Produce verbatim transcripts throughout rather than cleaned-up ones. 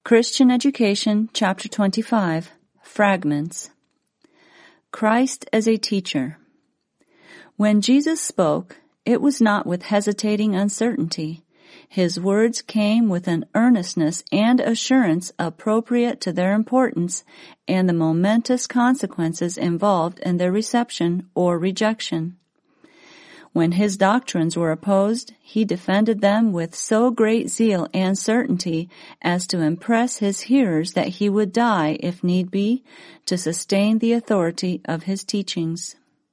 Christian Education, Chapter twenty-five, Fragments. Christ as a Teacher. When Jesus spoke, it was not with hesitating uncertainty. His words came with an earnestness and assurance appropriate to their importance and the momentous consequences involved in their reception or rejection. When his doctrines were opposed, he defended them with so great zeal and certainty as to impress his hearers that he would die, if need be, to sustain the authority of his teachings.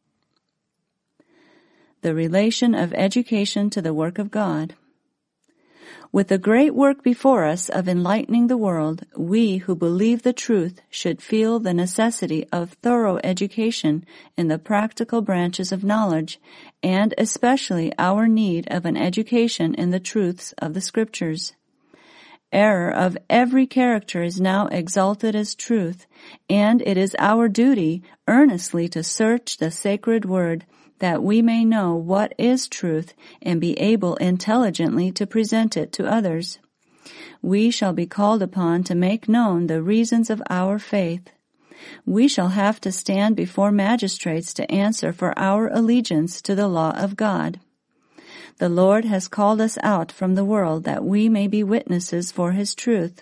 The relation of education to the work of God. With the great work before us of enlightening the world, we who believe the truth should feel the necessity of thorough education in the practical branches of knowledge, and especially our need of an education in the truths of the Scriptures. Error of every character is now exalted as truth, and it is our duty earnestly to search the sacred word, that we may know what is truth and be able intelligently to present it to others. We shall be called upon to make known the reasons of our faith. We shall have to stand before magistrates to answer for our allegiance to the law of God. The Lord has called us out from the world that we may be witnesses for His truth.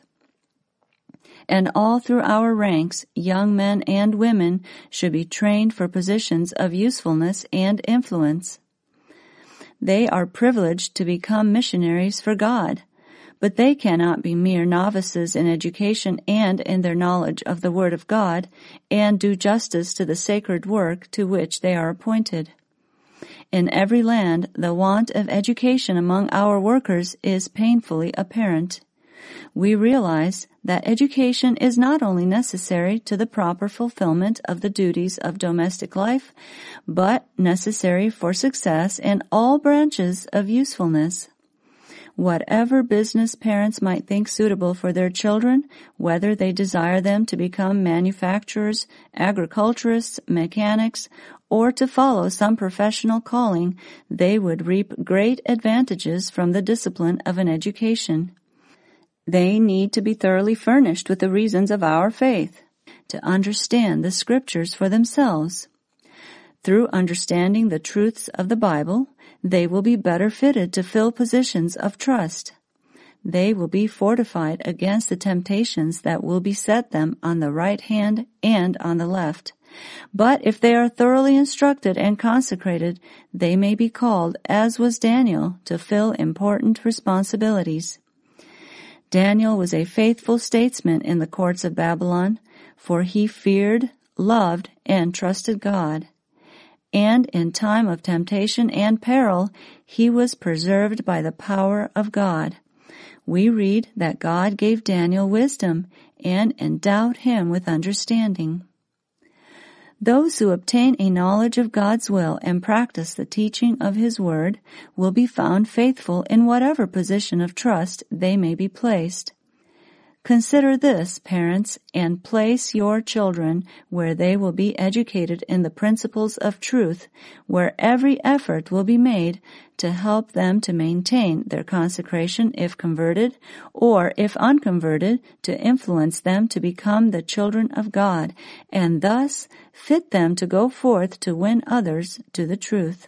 And all through our ranks, young men and women should be trained for positions of usefulness and influence. They are privileged to become missionaries for God, but they cannot be mere novices in education and in their knowledge of the Word of God, and do justice to the sacred work to which they are appointed. In every land, the want of education among our workers is painfully apparent. We realize that education is not only necessary to the proper fulfillment of the duties of domestic life, but necessary for success in all branches of usefulness. Whatever business parents might think suitable for their children, whether they desire them to become manufacturers, agriculturists, mechanics, or to follow some professional calling, they would reap great advantages from the discipline of an education. They need to be thoroughly furnished with the reasons of our faith, to understand the Scriptures for themselves. Through understanding the truths of the Bible, they will be better fitted to fill positions of trust. They will be fortified against the temptations that will beset them on the right hand and on the left. But if they are thoroughly instructed and consecrated, they may be called, as was Daniel, to fill important responsibilities. Daniel was a faithful statesman in the courts of Babylon, for he feared, loved, and trusted God. And in time of temptation and peril, he was preserved by the power of God. We read that God gave Daniel wisdom and endowed him with understanding. Those who obtain a knowledge of God's will and practice the teaching of His Word will be found faithful in whatever position of trust they may be placed. Consider this, parents, and place your children where they will be educated in the principles of truth, where every effort will be made to help them to maintain their consecration if converted, or if unconverted, to influence them to become the children of God, and thus fit them to go forth to win others to the truth.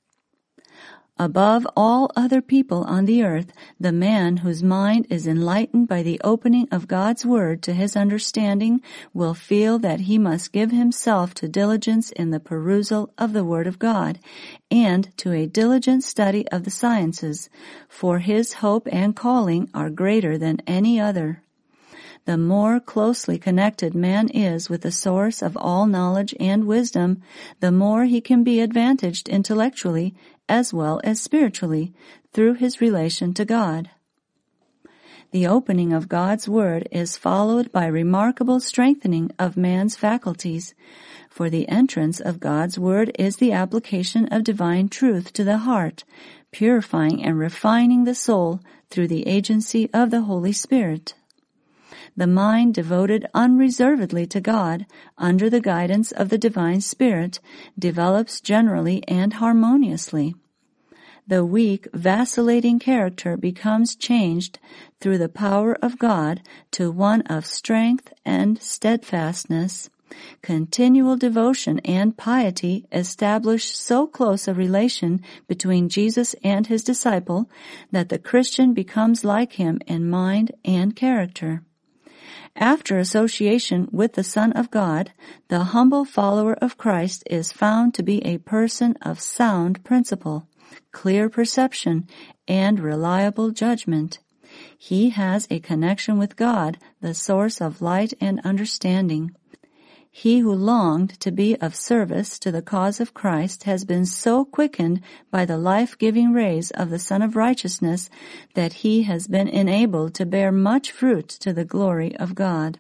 Above all other people on the earth, the man whose mind is enlightened by the opening of God's Word to his understanding will feel that he must give himself to diligence in the perusal of the Word of God, and to a diligent study of the sciences, for his hope and calling are greater than any other. The more closely connected man is with the source of all knowledge and wisdom, the more he can be advantaged intellectually as well as spiritually through his relation to God. The opening of God's Word is followed by remarkable strengthening of man's faculties, for the entrance of God's Word is the application of divine truth to the heart, purifying and refining the soul through the agency of the Holy Spirit. The mind devoted unreservedly to God, under the guidance of the divine Spirit, develops generally and harmoniously. The weak, vacillating character becomes changed through the power of God to one of strength and steadfastness. Continual devotion and piety establish so close a relation between Jesus and his disciple that the Christian becomes like him in mind and character. After association with the Son of God, the humble follower of Christ is found to be a person of sound principle, clear perception, and reliable judgment. He has a connection with God, the source of light and understanding. He who longed to be of service to the cause of Christ has been so quickened by the life-giving rays of the Son of Righteousness that he has been enabled to bear much fruit to the glory of God.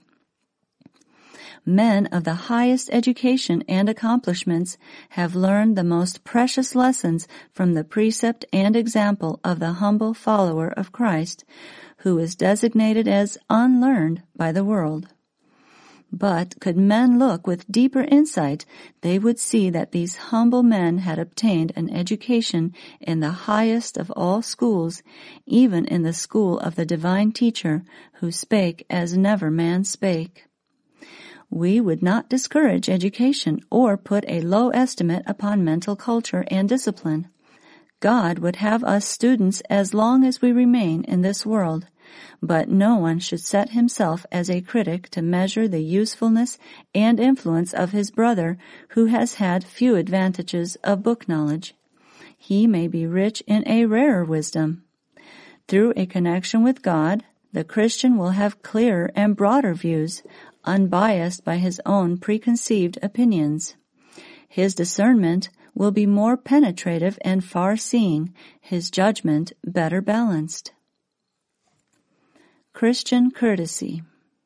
Men of the highest education and accomplishments have learned the most precious lessons from the precept and example of the humble follower of Christ, who is designated as unlearned by the world. But could men look with deeper insight, they would see that these humble men had obtained an education in the highest of all schools, even in the school of the divine teacher, who spake as never man spake. We would not discourage education or put a low estimate upon mental culture and discipline. God would have us students as long as we remain in this world. But no one should set himself as a critic to measure the usefulness and influence of his brother who has had few advantages of book knowledge. He may be rich in a rarer wisdom. Through a connection with God, the Christian will have clearer and broader views, unbiased by his own preconceived opinions. His discernment will be more penetrative and far-seeing, his judgment better balanced. Christian courtesy.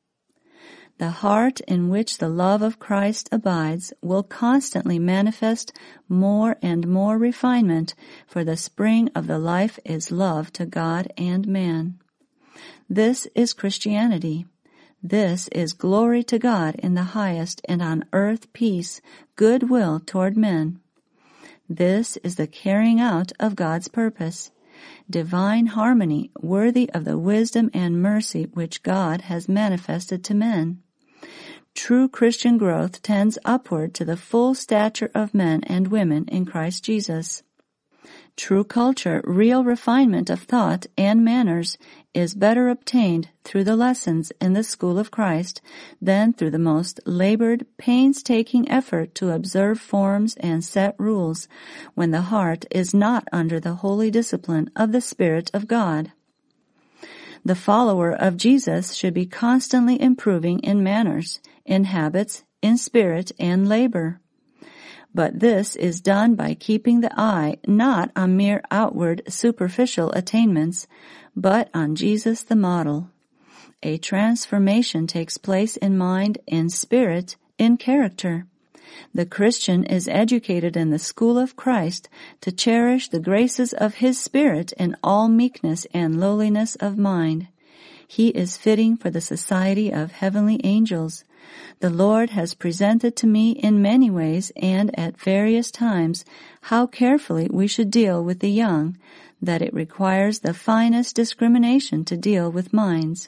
The heart in which the love of Christ abides will constantly manifest more and more refinement, for the spring of the life is love to God and man. This is Christianity. This is glory to God in the highest, and on earth peace, goodwill toward men. This is the carrying out of God's purpose. Divine harmony worthy of the wisdom and mercy which God has manifested to men. True Christian growth tends upward to the full stature of men and women in Christ Jesus. True culture, real refinement of thought and manners, is better obtained through the lessons in the school of Christ than through the most labored, painstaking effort to observe forms and set rules, when the heart is not under the holy discipline of the Spirit of God. The follower of Jesus should be constantly improving in manners, in habits, in spirit, and labor. But this is done by keeping the eye not on mere outward superficial attainments, but on Jesus the model. A transformation takes place in mind, in spirit, in character. The Christian is educated in the school of Christ to cherish the graces of his Spirit in all meekness and lowliness of mind. He is fitting for the society of heavenly angels. The Lord has presented to me in many ways and at various times how carefully we should deal with the young, that it requires the finest discrimination to deal with minds.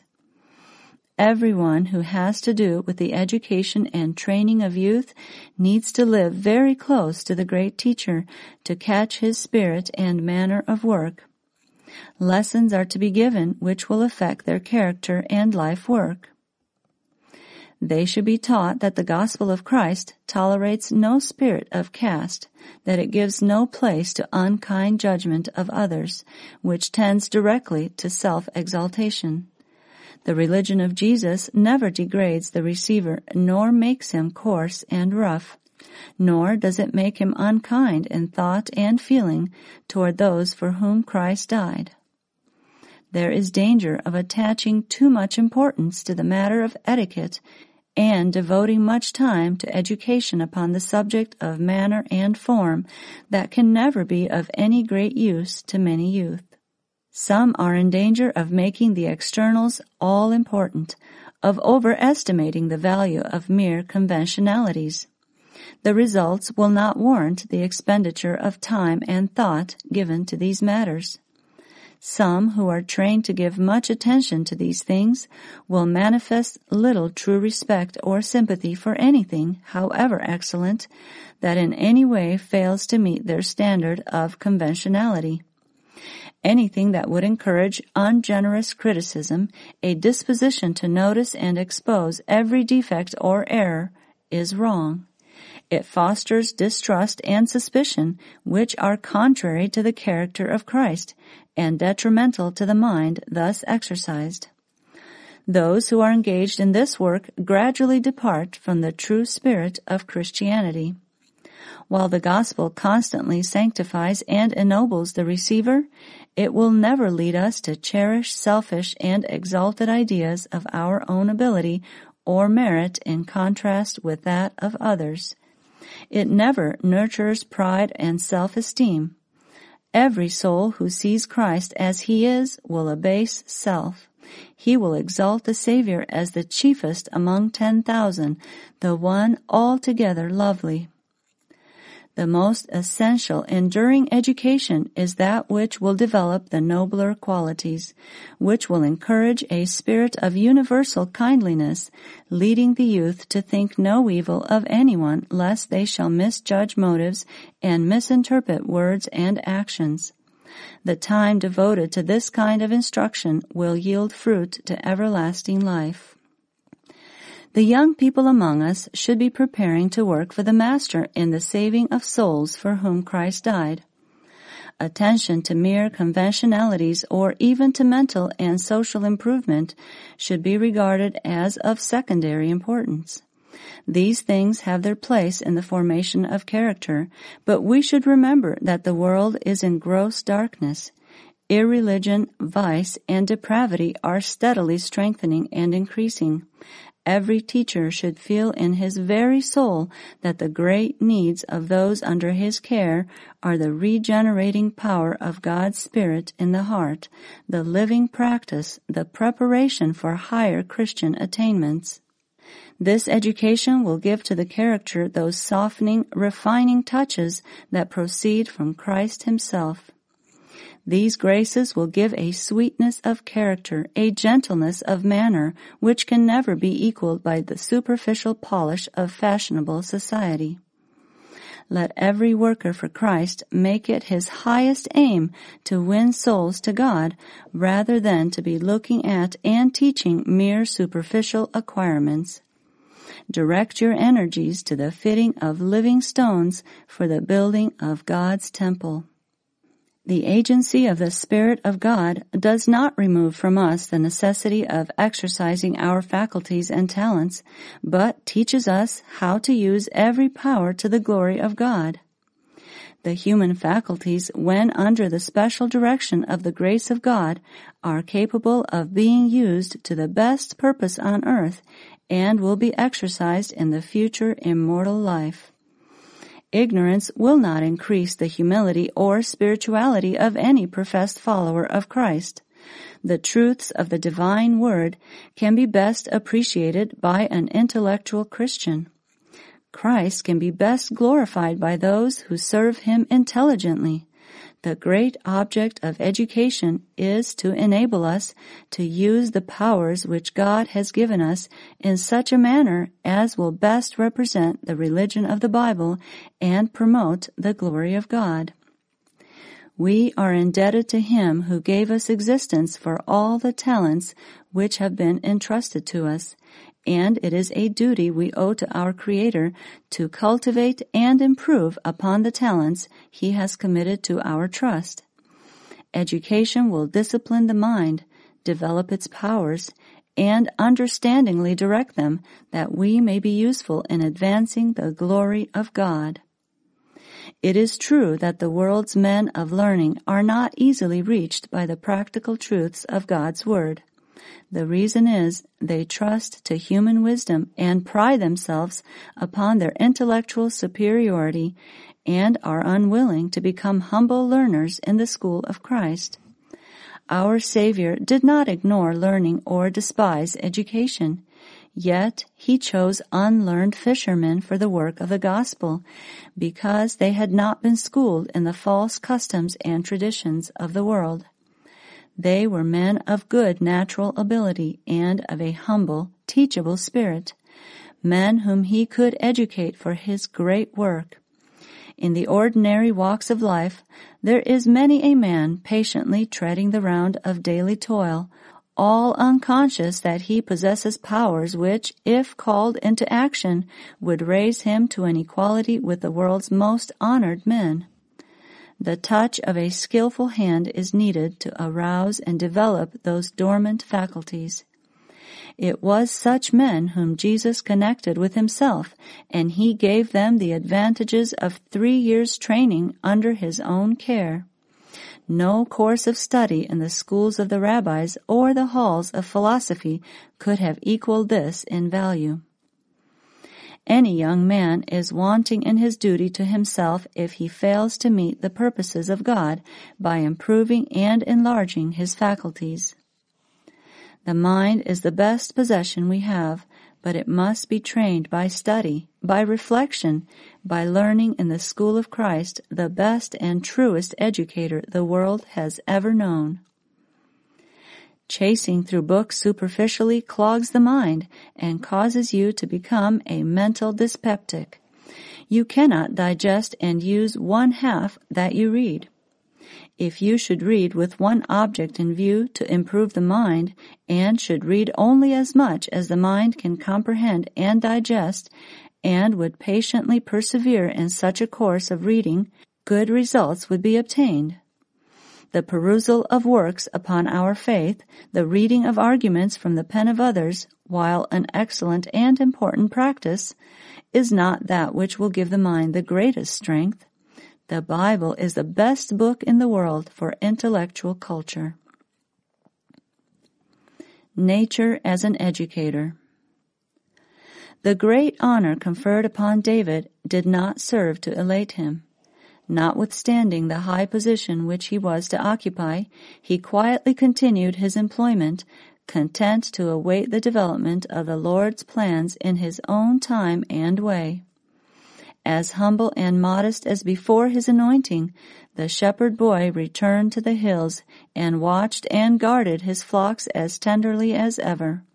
Everyone who has to do with the education and training of youth needs to live very close to the great teacher to catch his spirit and manner of work. Lessons are to be given which will affect their character and life work. They should be taught that the gospel of Christ tolerates no spirit of caste, that it gives no place to unkind judgment of others, which tends directly to self-exaltation. The religion of Jesus never degrades the receiver, nor makes him coarse and rough, nor does it make him unkind in thought and feeling toward those for whom Christ died. There is danger of attaching too much importance to the matter of etiquette and devoting much time to education upon the subject of manner and form that can never be of any great use to many youth. Some are in danger of making the externals all important, of overestimating the value of mere conventionalities. The results will not warrant the expenditure of time and thought given to these matters. Some who are trained to give much attention to these things will manifest little true respect or sympathy for anything, however excellent, that in any way fails to meet their standard of conventionality. Anything that would encourage ungenerous criticism, a disposition to notice and expose every defect or error, is wrong. It fosters distrust and suspicion, which are contrary to the character of Christ and detrimental to the mind thus exercised. Those who are engaged in this work gradually depart from the true spirit of Christianity. While the gospel constantly sanctifies and ennobles the receiver, it will never lead us to cherish selfish and exalted ideas of our own ability or merit in contrast with that of others. It never nurtures pride and self-esteem. Every soul who sees Christ as he is will abase self. He will exalt the Savior as the chiefest among ten thousand, the one altogether lovely. The most essential enduring education is that which will develop the nobler qualities, which will encourage a spirit of universal kindliness, leading the youth to think no evil of anyone lest they shall misjudge motives and misinterpret words and actions. The time devoted to this kind of instruction will yield fruit to everlasting life. The young people among us should be preparing to work for the Master in the saving of souls for whom Christ died. Attention to mere conventionalities or even to mental and social improvement should be regarded as of secondary importance. These things have their place in the formation of character, but we should remember that the world is in gross darkness. Irreligion, vice, and depravity are steadily strengthening and increasing. Every teacher should feel in his very soul that the great needs of those under his care are the regenerating power of God's Spirit in the heart, the living practice, the preparation for higher Christian attainments. This education will give to the character those softening, refining touches that proceed from Christ himself. These graces will give a sweetness of character, a gentleness of manner, which can never be equaled by the superficial polish of fashionable society. Let every worker for Christ make it his highest aim to win souls to God, rather than to be looking at and teaching mere superficial acquirements. Direct your energies to the fitting of living stones for the building of God's temple. The agency of the Spirit of God does not remove from us the necessity of exercising our faculties and talents, but teaches us how to use every power to the glory of God. The human faculties, when under the special direction of the grace of God, are capable of being used to the best purpose on earth and will be exercised in the future immortal life. Ignorance will not increase the humility or spirituality of any professed follower of Christ. The truths of the divine word can be best appreciated by an intellectual Christian. Christ can be best glorified by those who serve him intelligently. The great object of education is to enable us to use the powers which God has given us in such a manner as will best represent the religion of the Bible and promote the glory of God. We are indebted to him who gave us existence for all the talents which have been entrusted to us, and it is a duty we owe to our Creator to cultivate and improve upon the talents he has committed to our trust. Education will discipline the mind, develop its powers, and understandingly direct them that we may be useful in advancing the glory of God. It is true that the world's men of learning are not easily reached by the practical truths of God's Word. The reason is they trust to human wisdom and pride themselves upon their intellectual superiority and are unwilling to become humble learners in the school of Christ. Our Savior did not ignore learning or despise education. Yet he chose unlearned fishermen for the work of the gospel, because they had not been schooled in the false customs and traditions of the world. They were men of good natural ability and of a humble, teachable spirit, men whom he could educate for his great work. In the ordinary walks of life, there is many a man patiently treading the round of daily toil, all unconscious that he possesses powers which, if called into action, would raise him to an equality with the world's most honored men. The touch of a skillful hand is needed to arouse and develop those dormant faculties. It was such men whom Jesus connected with himself, and he gave them the advantages of three years' training under his own care. No course of study in the schools of the rabbis or the halls of philosophy could have equaled this in value. Any young man is wanting in his duty to himself if he fails to meet the purposes of God by improving and enlarging his faculties. The mind is the best possession we have, but it must be trained by study, by reflection, by learning in the school of Christ, the best and truest educator the world has ever known. Chasing through books superficially clogs the mind and causes you to become a mental dyspeptic. You cannot digest and use one half that you read. If you should read with one object in view to improve the mind, and should read only as much as the mind can comprehend and digest, and would patiently persevere in such a course of reading, good results would be obtained. The perusal of works upon our faith, the reading of arguments from the pen of others, while an excellent and important practice, is not that which will give the mind the greatest strength. The Bible is the best book in the world for intellectual culture. Nature as an educator. The great honor conferred upon David did not serve to elate him. Notwithstanding the high position which he was to occupy, he quietly continued his employment, content to await the development of the Lord's plans in his own time and way. As humble and modest as before his anointing, the shepherd boy returned to the hills and watched and guarded his flocks as tenderly as ever.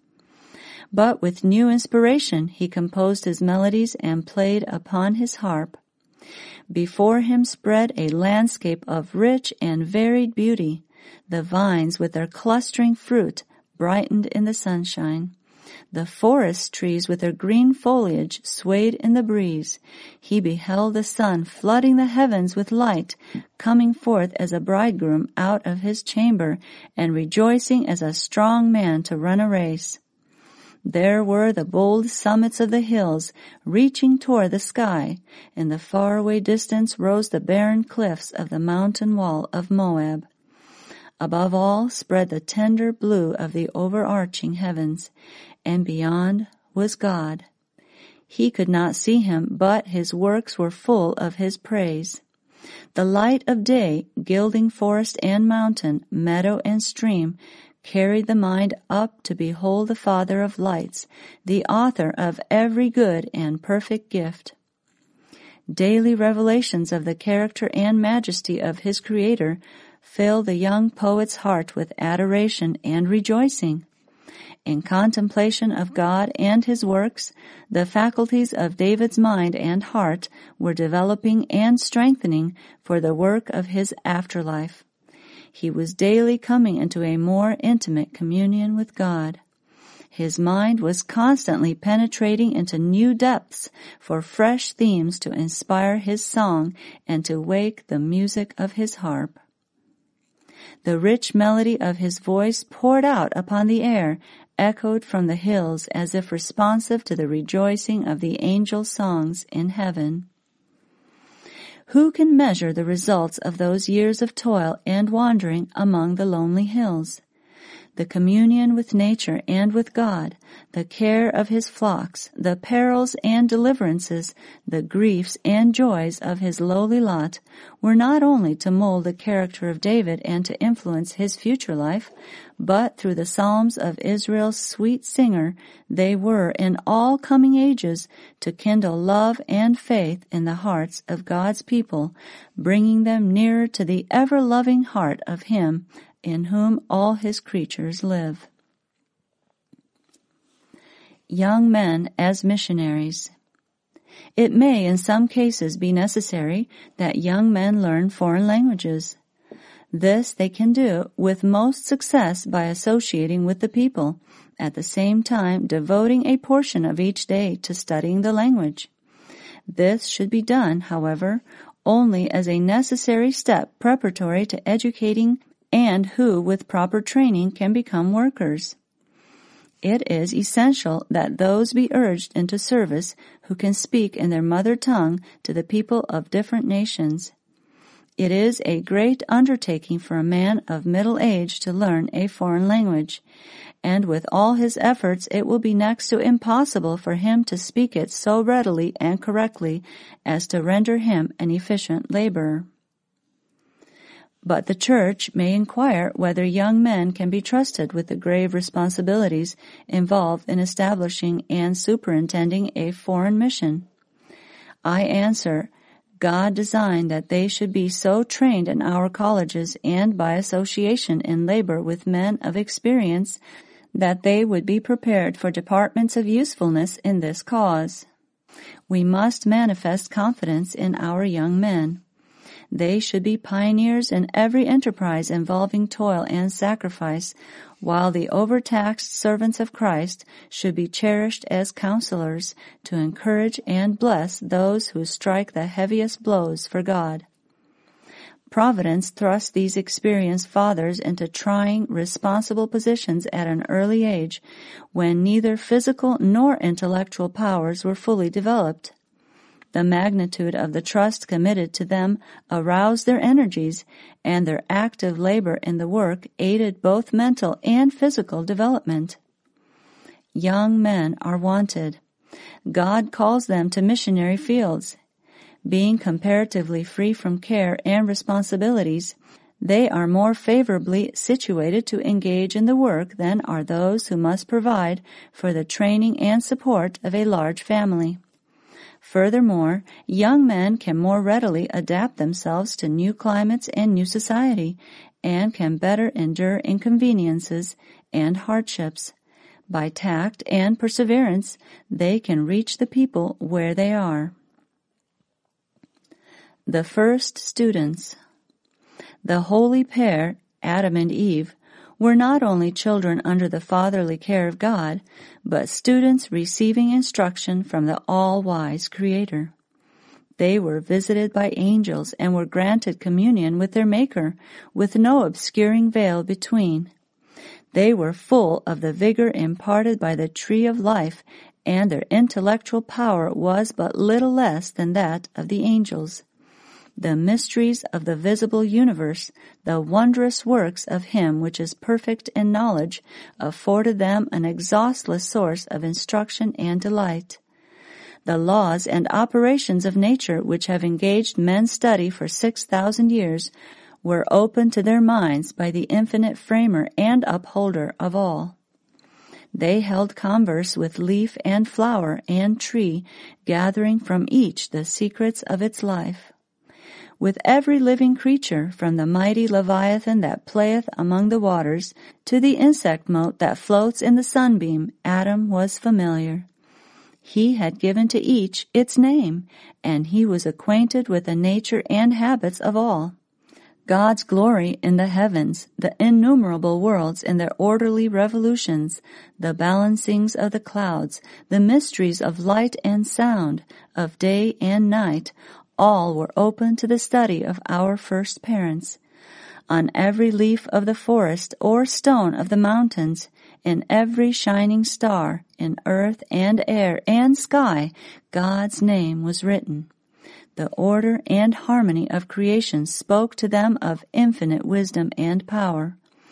But with new inspiration he composed his melodies and played upon his harp. Before him spread a landscape of rich and varied beauty. The vines with their clustering fruit brightened in the sunshine. The forest trees with their green foliage swayed in the breeze. He beheld the sun flooding the heavens with light, coming forth as a bridegroom out of his chamber, and rejoicing as a strong man to run a race. There were the bold summits of the hills, reaching toward the sky. In the faraway distance rose the barren cliffs of the mountain wall of Moab. Above all spread the tender blue of the overarching heavens, and beyond was God. He could not see him, but his works were full of his praise. The light of day, gilding forest and mountain, meadow and stream, carried the mind up to behold the Father of lights, the author of every good and perfect gift. Daily revelations of the character and majesty of his Creator fill the young poet's heart with adoration and rejoicing. In contemplation of God and his works, the faculties of David's mind and heart were developing and strengthening for the work of his afterlife. He was daily coming into a more intimate communion with God. His mind was constantly penetrating into new depths for fresh themes to inspire his song and to wake the music of his harp. The rich melody of his voice poured out upon the air, echoed from the hills as if responsive to the rejoicing of the angel songs in heaven. Who can measure the results of those years of toil and wandering among the lonely hills? the communion with nature and with God, the care of his flocks, the perils and deliverances, the griefs and joys of his lowly lot, were not only to mold the character of David and to influence his future life, but through the Psalms of Israel's sweet singer, they were in all coming ages to kindle love and faith in the hearts of God's people, bringing them nearer to the ever-loving heart of him in whom all his creatures live. Young men as missionaries. It may in some cases be necessary that young men learn foreign languages. This they can do with most success by associating with the people, at the same time devoting a portion of each day to studying the language. This should be done, however, only as a necessary step preparatory to educating and who with proper training can become workers. It is essential that those be urged into service who can speak in their mother tongue to the people of different nations. It is a great undertaking for a man of middle age to learn a foreign language, and with all his efforts it will be next to impossible for him to speak it so readily and correctly as to render him an efficient laborer. But the Church may inquire whether young men can be trusted with the grave responsibilities involved in establishing and superintending a foreign mission. I answer, God designed that they should be so trained in our colleges and by association in labor with men of experience that they would be prepared for departments of usefulness in this cause. We must manifest confidence in our young men. They should be pioneers in every enterprise involving toil and sacrifice, while the overtaxed servants of Christ should be cherished as counselors to encourage and bless those who strike the heaviest blows for God. Providence thrust these experienced fathers into trying, responsible positions at an early age when neither physical nor intellectual powers were fully developed. The magnitude of the trust committed to them aroused their energies, and their active labor in the work aided both mental and physical development. Young men are wanted. God calls them to missionary fields. Being comparatively free from care and responsibilities, they are more favorably situated to engage in the work than are those who must provide for the training and support of a large family. Furthermore, young men can more readily adapt themselves to new climates and new society, and can better endure inconveniences and hardships. By tact and perseverance, they can reach the people where they are. The first students. The holy pair, Adam and Eve, were not only children under the fatherly care of God, but students receiving instruction from the all-wise Creator. They were visited by angels and were granted communion with their Maker, with no obscuring veil between. They were full of the vigor imparted by the tree of life, and their intellectual power was but little less than that of the angels. The mysteries of the visible universe, the wondrous works of Him which is perfect in knowledge, afforded them an exhaustless source of instruction and delight. The laws and operations of nature which have engaged men's study for six thousand years were opened to their minds by the infinite framer and upholder of all. They held converse with leaf and flower and tree, gathering from each the secrets of its life. With every living creature, from the mighty Leviathan that playeth among the waters to the insect mote that floats in the sunbeam, Adam was familiar. He had given to each its name, and he was acquainted with the nature and habits of all. God's glory in the heavens, the innumerable worlds in their orderly revolutions, the balancings of the clouds, the mysteries of light and sound, of day and night, all were open to the study of our first parents. On every leaf of the forest or stone of the mountains, in every shining star, in earth and air and sky, God's name was written. The order and harmony of creation spoke to them of infinite wisdom and power.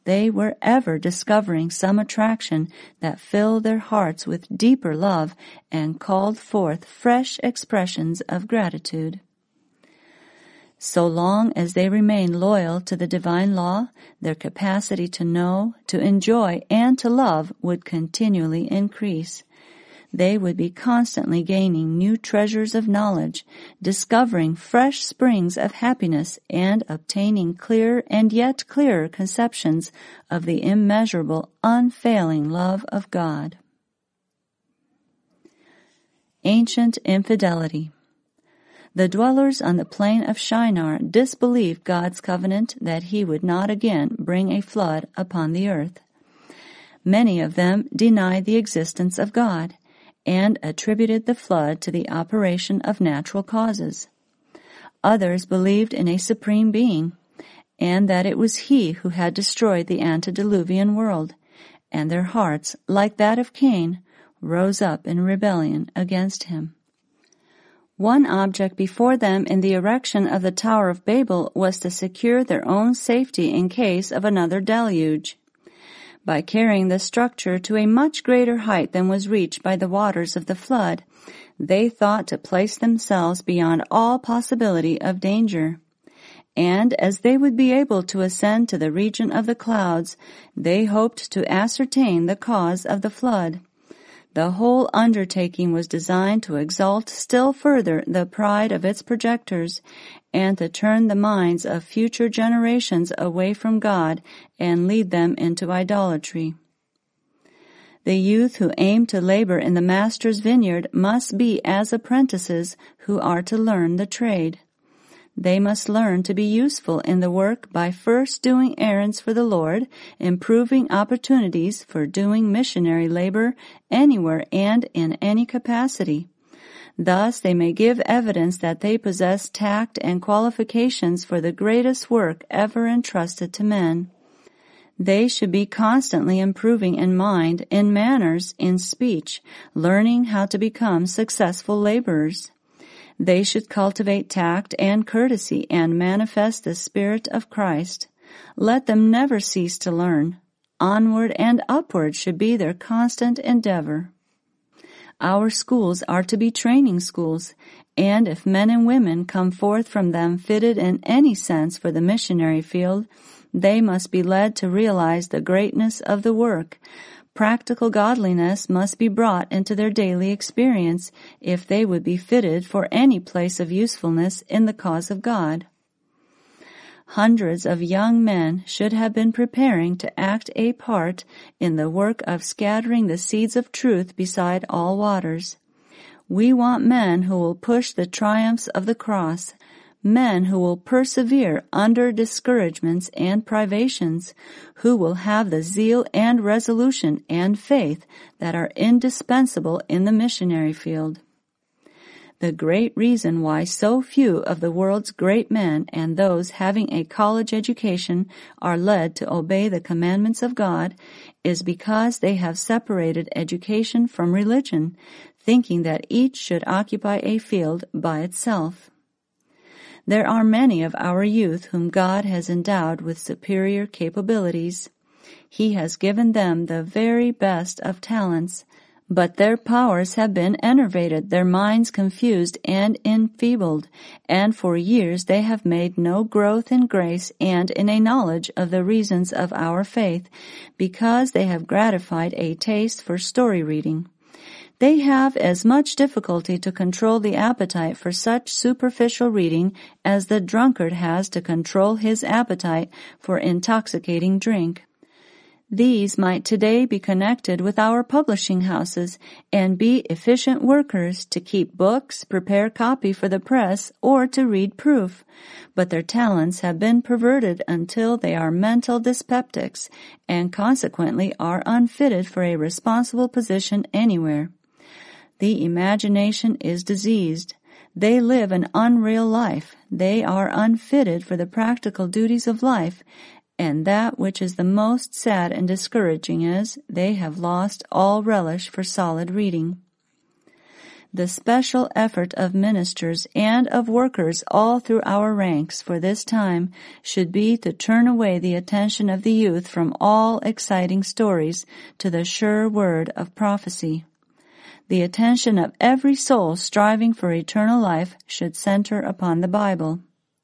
they were ever discovering some attraction that filled their hearts with deeper love and called forth fresh expressions of gratitude. So long as they remained loyal to the divine law, their capacity to know, to enjoy, and to love would continually increase. They would be constantly gaining new treasures of knowledge, discovering fresh springs of happiness, and obtaining clear and yet clearer conceptions of the immeasurable, unfailing love of God. Ancient infidelity. The dwellers on the plain of Shinar disbelieved God's covenant that he would not again bring a flood upon the earth. Many of them denied the existence of God and attributed the flood to the operation of natural causes. Others believed in a supreme being, and that it was he who had destroyed the antediluvian world, and their hearts, like that of Cain, rose up in rebellion against him. One object before them in the erection of the Tower of Babel was to secure their own safety in case of another deluge. By carrying the structure to a much greater height than was reached by the waters of the flood, they thought to place themselves beyond all possibility of danger. And as they would be able to ascend to the region of the clouds, they hoped to ascertain the cause of the flood. The whole undertaking was designed to exalt still further the pride of its projectors and to turn the minds of future generations away from God and lead them into idolatry. The youth who aim to labor in the Master's vineyard must be as apprentices who are to learn the trade. They must learn to be useful in the work by first doing errands for the Lord, improving opportunities for doing missionary labor anywhere and in any capacity. Thus they may give evidence that they possess tact and qualifications for the greatest work ever entrusted to men. They should be constantly improving in mind, in manners, in speech, learning how to become successful laborers. They should cultivate tact and courtesy and manifest the Spirit of Christ. Let them never cease to learn. Onward and upward should be their constant endeavor. Our schools are to be training schools, and if men and women come forth from them fitted in any sense for the missionary field, they must be led to realize the greatness of the work. Practical godliness must be brought into their daily experience if they would be fitted for any place of usefulness in the cause of God. Hundreds of young men should have been preparing to act a part in the work of scattering the seeds of truth beside all waters. We want men who will push the triumphs of the cross, men who will persevere under discouragements and privations, who will have the zeal and resolution and faith that are indispensable in the missionary field. The great reason why so few of the world's great men and those having a college education are led to obey the commandments of God is because they have separated education from religion, thinking that each should occupy a field by itself. There are many of our youth whom God has endowed with superior capabilities. He has given them the very best of talents, but their powers have been enervated, their minds confused and enfeebled, and for years they have made no growth in grace and in a knowledge of the reasons of our faith, because they have gratified a taste for story reading. They have as much difficulty to control the appetite for such superficial reading as the drunkard has to control his appetite for intoxicating drink. These might today be connected with our publishing houses and be efficient workers to keep books, prepare copy for the press, or to read proof. But their talents have been perverted until they are mental dyspeptics and consequently are unfitted for a responsible position anywhere. The imagination is diseased. They live an unreal life. They are unfitted for the practical duties of life. And that which is the most sad and discouraging is, they have lost all relish for solid reading. The special effort of ministers and of workers all through our ranks for this time should be to turn away the attention of the youth from all exciting stories to the sure word of prophecy. The attention of every soul striving for eternal life should center upon the Bible.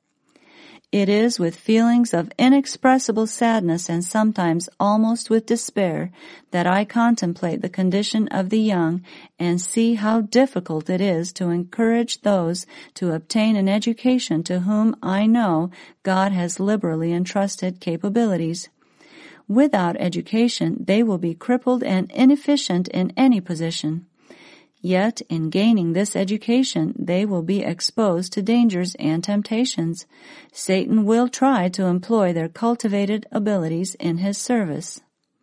It is with feelings of inexpressible sadness and sometimes almost with despair that I contemplate the condition of the young and see how difficult it is to encourage those to obtain an education to whom I know God has liberally entrusted capabilities. Without education, they will be crippled and inefficient in any position. Yet, in gaining this education, they will be exposed to dangers and temptations. Satan will try to employ their cultivated abilities in his service.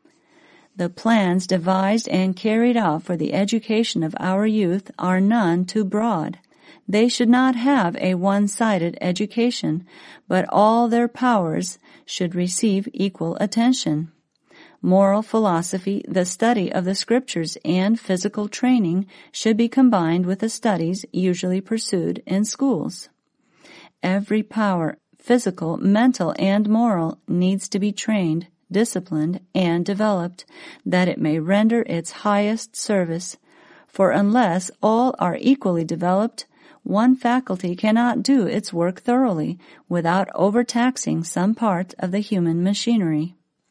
The plans devised and carried out for the education of our youth are none too broad. They should not have a one-sided education, but all their powers should receive equal attention. Moral philosophy, the study of the Scriptures, and physical training should be combined with the studies usually pursued in schools. Every power, physical, mental, and moral, needs to be trained, disciplined, and developed, that it may render its highest service. For unless all are equally developed, one faculty cannot do its work thoroughly without overtaxing some part of the human machinery.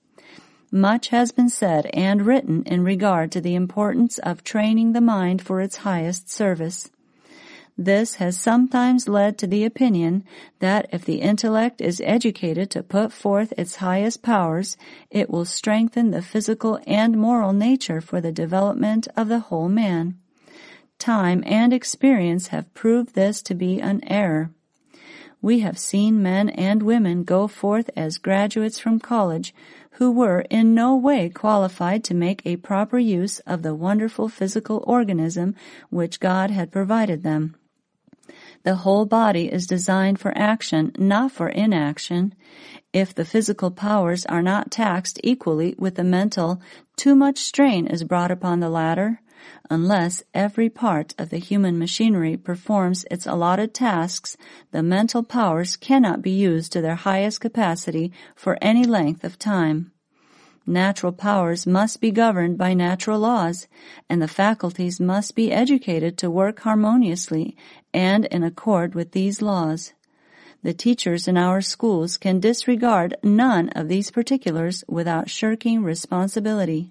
Much has been said and written in regard to the importance of training the mind for its highest service. This has sometimes led to the opinion that if the intellect is educated to put forth its highest powers, it will strengthen the physical and moral nature for the development of the whole man. Time and experience have proved this to be an error. We have seen men and women go forth as graduates from college who were in no way qualified to make a proper use of the wonderful physical organism which God had provided them. The whole body is designed for action, not for inaction. If the physical powers are not taxed equally with the mental, too much strain is brought upon the latter. Unless every part of the human machinery performs its allotted tasks, the mental powers cannot be used to their highest capacity for any length of time. Natural powers must be governed by natural laws, and the faculties must be educated to work harmoniously and in accord with these laws. The teachers in our schools can disregard none of these particulars without shirking responsibility.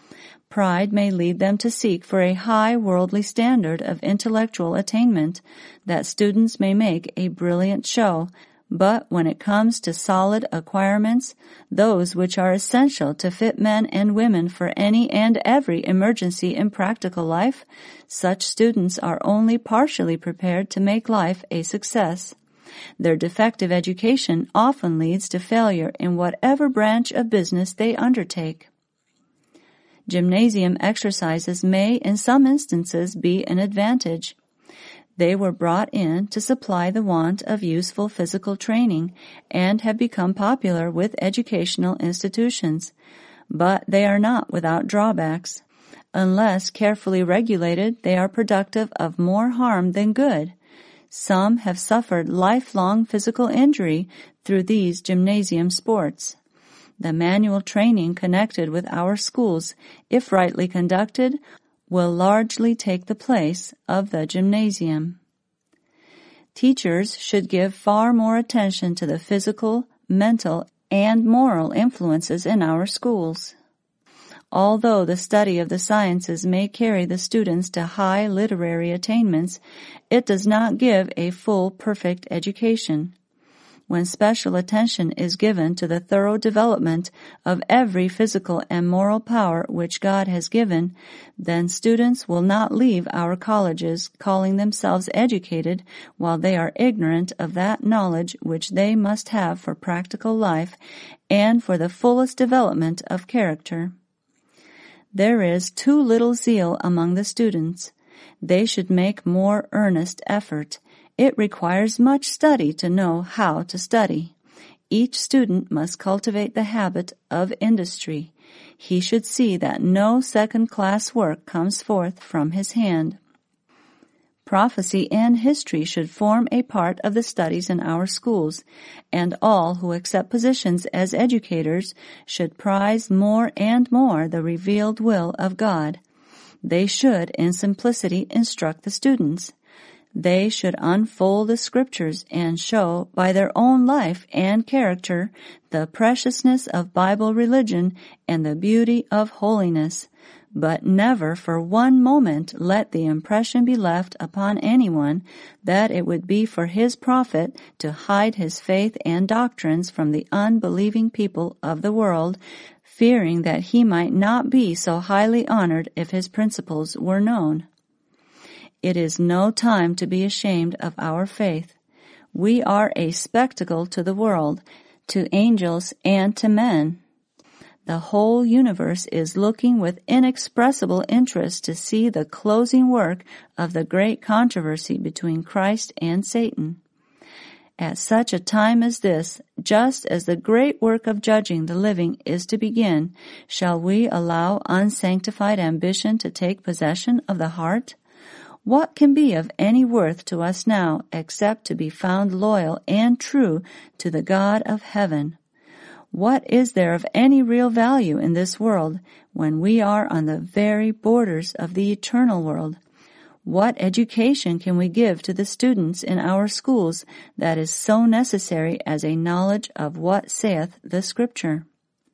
Pride may lead them to seek for a high worldly standard of intellectual attainment, that students may make a brilliant show, but when it comes to solid acquirements, those which are essential to fit men and women for any and every emergency in practical life, such students are only partially prepared to make life a success. Their defective education often leads to failure in whatever branch of business they undertake. Gymnasium exercises may, in some instances, be an advantage. They were brought in to supply the want of useful physical training and have become popular with educational institutions, but they are not without drawbacks. Unless carefully regulated, they are productive of more harm than good. Some have suffered lifelong physical injury through these gymnasium sports. The manual training connected with our schools, if rightly conducted, will largely take the place of the gymnasium. Teachers should give far more attention to the physical, mental, and moral influences in our schools. Although the study of the sciences may carry the students to high literary attainments, it does not give a full, perfect education. When special attention is given to the thorough development of every physical and moral power which God has given, then students will not leave our colleges calling themselves educated while they are ignorant of that knowledge which they must have for practical life and for the fullest development of character. There is too little zeal among the students. They should make more earnest effort. It requires much study to know how to study. Each student must cultivate the habit of industry. He should see that no second-class work comes forth from his hand. Prophecy and history should form a part of the studies in our schools, and all who accept positions as educators should prize more and more the revealed will of God. They should, in simplicity, instruct the students. They should unfold the scriptures and show by their own life and character the preciousness of Bible religion and the beauty of holiness. But never for one moment let the impression be left upon anyone that it would be for his profit to hide his faith and doctrines from the unbelieving people of the world, fearing that he might not be so highly honored if his principles were known. It is no time to be ashamed of our faith. We are a spectacle to the world, to angels, and to men. The whole universe is looking with inexpressible interest to see the closing work of the great controversy between Christ and Satan. At such a time as this, just as the great work of judging the living is to begin, shall we allow unsanctified ambition to take possession of the heart? What can be of any worth to us now except to be found loyal and true to the God of heaven? What is there of any real value in this world when we are on the very borders of the eternal world? What education can we give to the students in our schools that is so necessary as a knowledge of what saith the Scripture?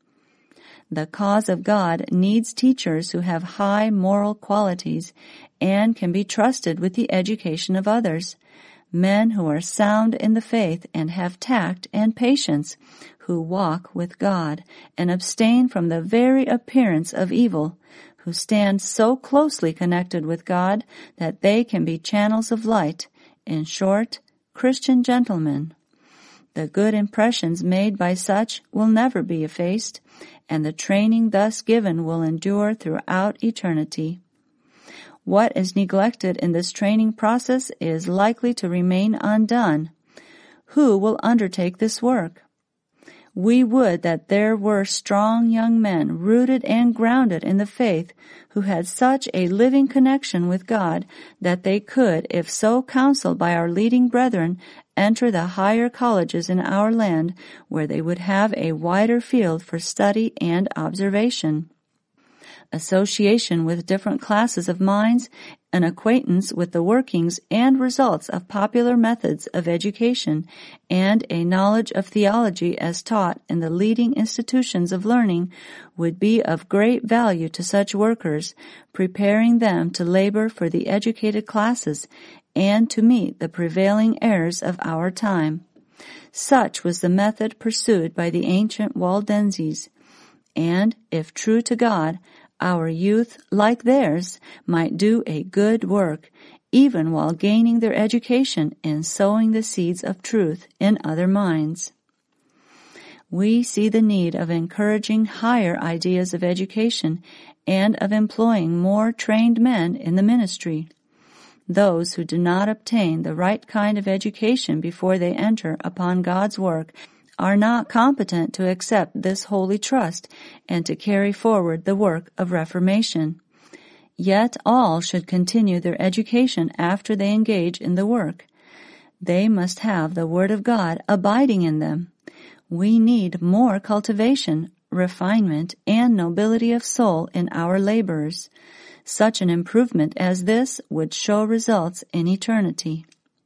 The cause of God needs teachers who have high moral qualities and can be trusted with the education of others, men who are sound in the faith and have tact and patience, who walk with God and abstain from the very appearance of evil, who stand so closely connected with God that they can be channels of light, in short, Christian gentlemen. The good impressions made by such will never be effaced, and the training thus given will endure throughout eternity. What is neglected in this training process is likely to remain undone. Who will undertake this work? We would that there were strong young men, rooted and grounded in the faith, who had such a living connection with God that they could, if so counseled by our leading brethren, enter the higher colleges in our land, where they would have a wider field for study and observation. Association with different classes of minds, an acquaintance with the workings and results of popular methods of education, and a knowledge of theology as taught in the leading institutions of learning would be of great value to such workers, preparing them to labor for the educated classes and to meet the prevailing errors of our time. Such was the method pursued by the ancient Waldenses, and, if true to God, our youth, like theirs, might do a good work, even while gaining their education and sowing the seeds of truth in other minds. We see the need of encouraging higher ideas of education and of employing more trained men in the ministry. Those who do not obtain the right kind of education before they enter upon God's work are not competent to accept this holy trust and to carry forward the work of reformation. Yet all should continue their education after they engage in the work. They must have the Word of God abiding in them. We need more cultivation, refinement, and nobility of soul in our laborers. Such an improvement as this would show results in eternity.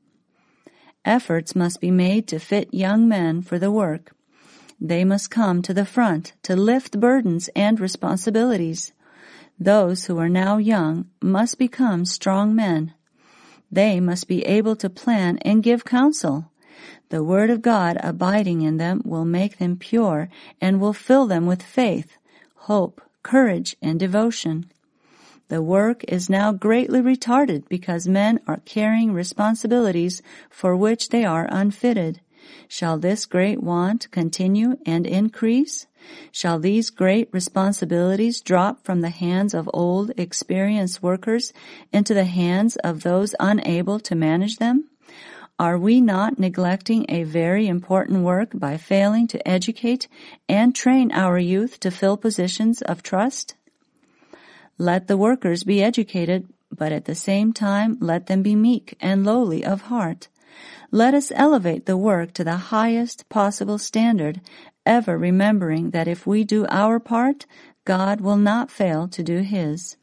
Efforts must be made to fit young men for the work. They must come to the front to lift burdens and responsibilities. Those who are now young must become strong men. They must be able to plan and give counsel. The Word of God abiding in them will make them pure and will fill them with faith, hope, courage, and devotion. The work is now greatly retarded because men are carrying responsibilities for which they are unfitted. Shall this great want continue and increase? Shall these great responsibilities drop from the hands of old, experienced workers into the hands of those unable to manage them? Are we not neglecting a very important work by failing to educate and train our youth to fill positions of trust? Let the workers be educated but at the same time let them be meek and lowly of heart. Let us elevate the work to the highest possible standard, ever remembering that if we do our part, God will not fail to do His.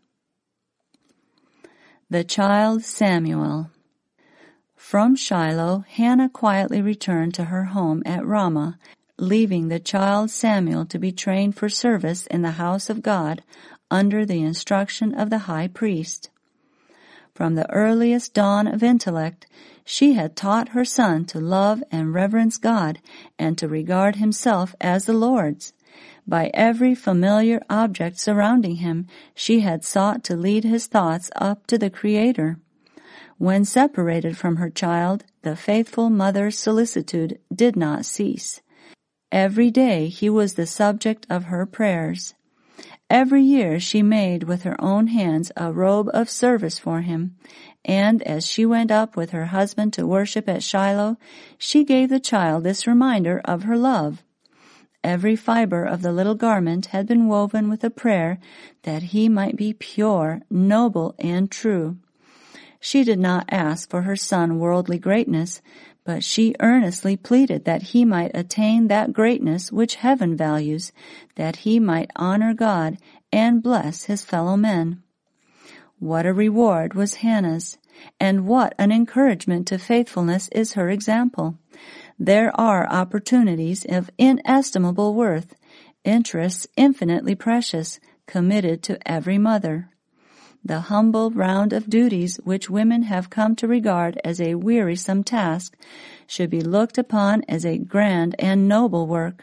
The child Samuel. From Shiloh, Hannah quietly returned to her home at Ramah, leaving the child Samuel to be trained for service in the house of God under the instruction of the high priest. From the earliest dawn of intellect, she had taught her son to love and reverence God and to regard himself as the Lord's. By every familiar object surrounding him, she had sought to lead his thoughts up to the Creator. When separated from her child, the faithful mother's solicitude did not cease. Every day he was the subject of her prayers. Every year she made with her own hands a robe of service for him, and as she went up with her husband to worship at Shiloh, she gave the child this reminder of her love. Every fiber of the little garment had been woven with a prayer that he might be pure, noble, and true. She did not ask for her son worldly greatness, but she earnestly pleaded that he might attain that greatness which heaven values, that he might honor God and bless his fellow men. What a reward was Hannah's, and what an encouragement to faithfulness is her example. There are opportunities of inestimable worth, interests infinitely precious, committed to every mother. The humble round of duties which women have come to regard as a wearisome task should be looked upon as a grand and noble work.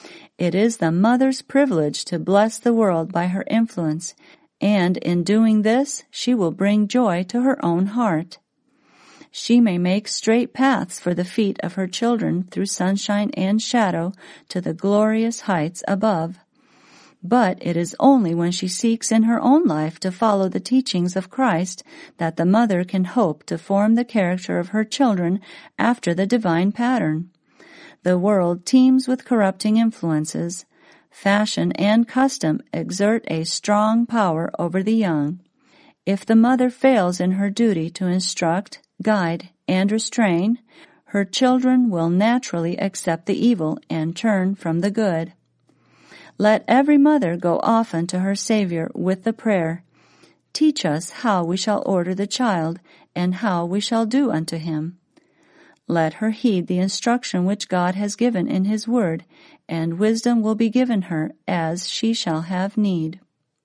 It is the mother's privilege to bless the world by her influence, and in doing this she will bring joy to her own heart. She may make straight paths for the feet of her children through sunshine and shadow to the glorious heights above. But it is only when she seeks in her own life to follow the teachings of Christ that the mother can hope to form the character of her children after the divine pattern. The world teems with corrupting influences. Fashion and custom exert a strong power over the young. If the mother fails in her duty to instruct, guide, and restrain, her children will naturally accept the evil and turn from the good. Let every mother go often to her Savior with the prayer, "Teach us how we shall order the child, and how we shall do unto him." Let her heed the instruction which God has given in His Word, and wisdom will be given her as she shall have need.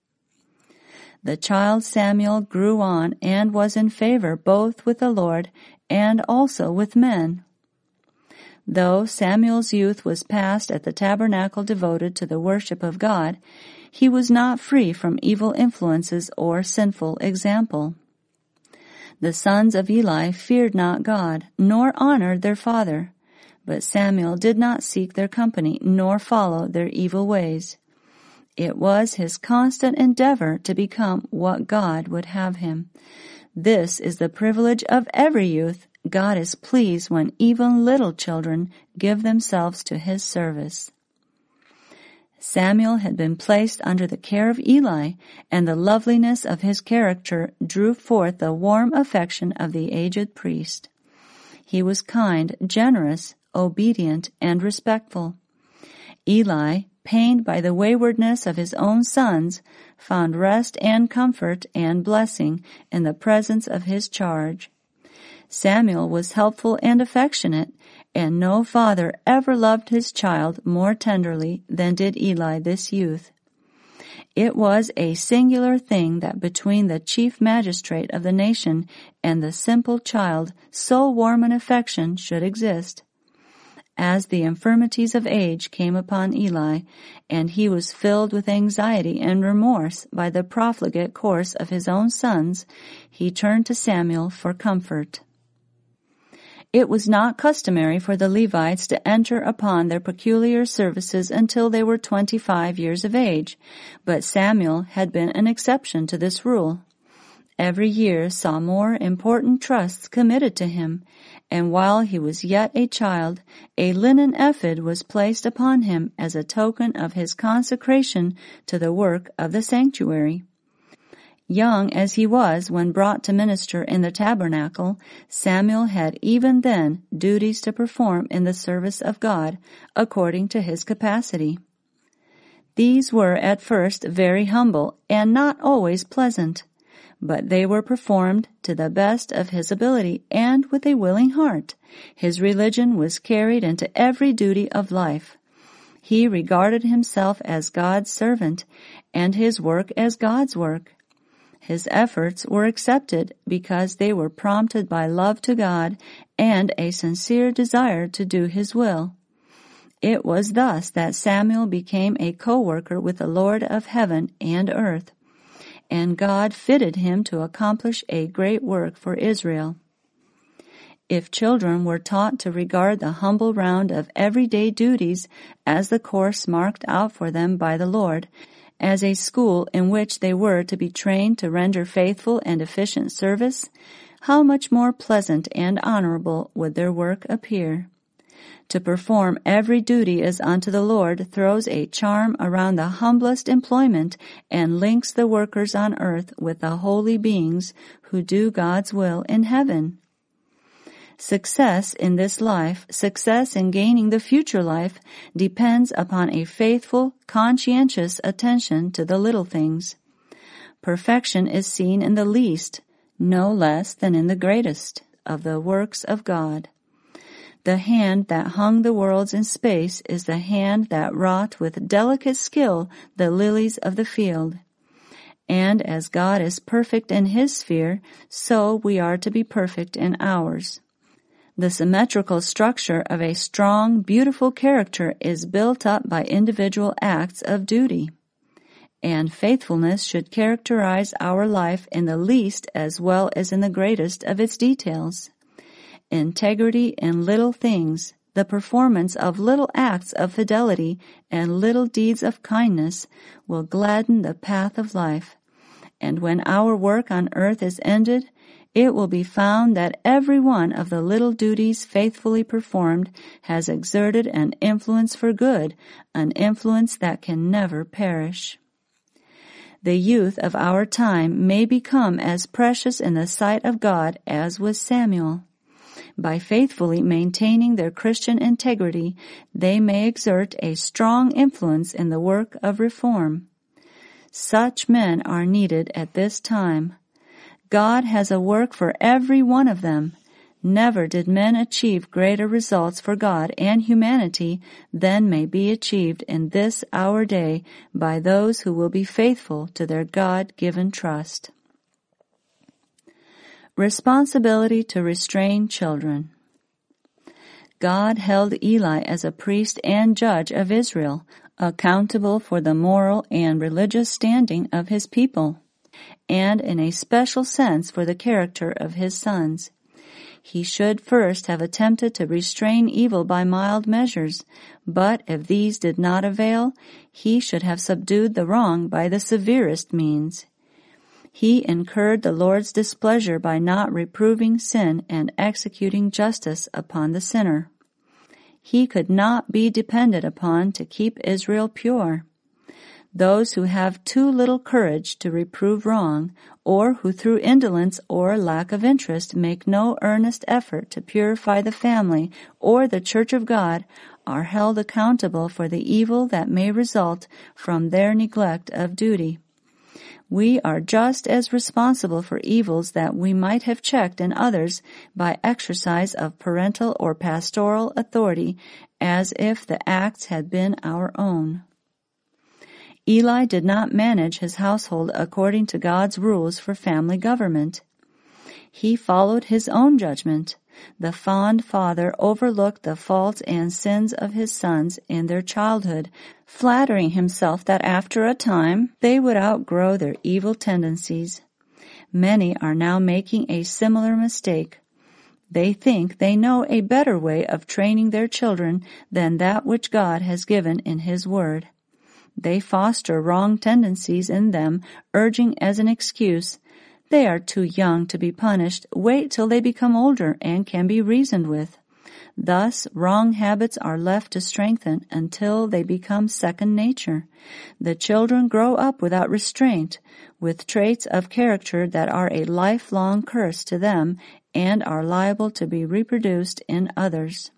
The child Samuel grew on and was in favor both with the Lord and also with men. Though Samuel's youth was passed at the tabernacle devoted to the worship of God, he was not free from evil influences or sinful example. The sons of Eli feared not God, nor honored their father, but Samuel did not seek their company, nor follow their evil ways. It was his constant endeavor to become what God would have him. This is the privilege of every youth. God is pleased when even little children give themselves to His service. Samuel had been placed under the care of Eli, and the loveliness of his character drew forth the warm affection of the aged priest. He was kind, generous, obedient, and respectful. Eli, pained by the waywardness of his own sons, found rest and comfort and blessing in the presence of his charge. Samuel was helpful and affectionate, and no father ever loved his child more tenderly than did Eli this youth. It was a singular thing that between the chief magistrate of the nation and the simple child so warm an affection should exist. As the infirmities of age came upon Eli, and he was filled with anxiety and remorse by the profligate course of his own sons, he turned to Samuel for comfort. It was not customary for the Levites to enter upon their peculiar services until they were twenty-five years of age, but Samuel had been an exception to this rule. Every year saw more important trusts committed to him, and while he was yet a child, a linen ephod was placed upon him as a token of his consecration to the work of the sanctuary. Young as he was when brought to minister in the tabernacle, Samuel had even then duties to perform in the service of God, according to his capacity. These were at first very humble and not always pleasant, but they were performed to the best of his ability and with a willing heart. His religion was carried into every duty of life. He regarded himself as God's servant and his work as God's work. His efforts were accepted because they were prompted by love to God and a sincere desire to do his will. It was thus that Samuel became a co-worker with the Lord of heaven and earth, and God fitted him to accomplish a great work for Israel. If children were taught to regard the humble round of everyday duties as the course marked out for them by the Lord, as a school in which they were to be trained to render faithful and efficient service, how much more pleasant and honorable would their work appear. To perform every duty as unto the Lord throws a charm around the humblest employment and links the workers on earth with the holy beings who do God's will in heaven. Success in this life, success in gaining the future life, depends upon a faithful, conscientious attention to the little things. Perfection is seen in the least, no less than in the greatest, of the works of God. The hand that hung the worlds in space is the hand that wrought with delicate skill the lilies of the field. And as God is perfect in his sphere, so we are to be perfect in ours. The symmetrical structure of a strong, beautiful character is built up by individual acts of duty. And faithfulness should characterize our life in the least as well as in the greatest of its details. Integrity in little things, the performance of little acts of fidelity and little deeds of kindness will gladden the path of life. And when our work on earth is ended, it will be found that every one of the little duties faithfully performed has exerted an influence for good, an influence that can never perish. The youth of our time may become as precious in the sight of God as was Samuel. By faithfully maintaining their Christian integrity, they may exert a strong influence in the work of reform. Such men are needed at this time. God has a work for every one of them. Never did men achieve greater results for God and humanity than may be achieved in this our day by those who will be faithful to their God-given trust. Responsibility to restrain children. God held Eli as a priest and judge of Israel, accountable for the moral and religious standing of his people, and in a special sense for the character of his sons. He should first have attempted to restrain evil by mild measures, but if these did not avail, he should have subdued the wrong by the severest means. He incurred the Lord's displeasure by not reproving sin and executing justice upon the sinner. He could not be depended upon to keep Israel pure. Those who have too little courage to reprove wrong, or who through indolence or lack of interest make no earnest effort to purify the family or the church of God, are held accountable for the evil that may result from their neglect of duty. We are just as responsible for evils that we might have checked in others by exercise of parental or pastoral authority as if the acts had been our own. Eli did not manage his household according to God's rules for family government. He followed his own judgment. The fond father overlooked the faults and sins of his sons in their childhood, flattering himself that after a time they would outgrow their evil tendencies. Many are now making a similar mistake. They think they know a better way of training their children than that which God has given in His Word. They foster wrong tendencies in them, urging as an excuse, "They are too young to be punished. Wait till they become older and can be reasoned with." Thus, wrong habits are left to strengthen until they become second nature. The children grow up without restraint, with traits of character that are a lifelong curse to them and are liable to be reproduced in others.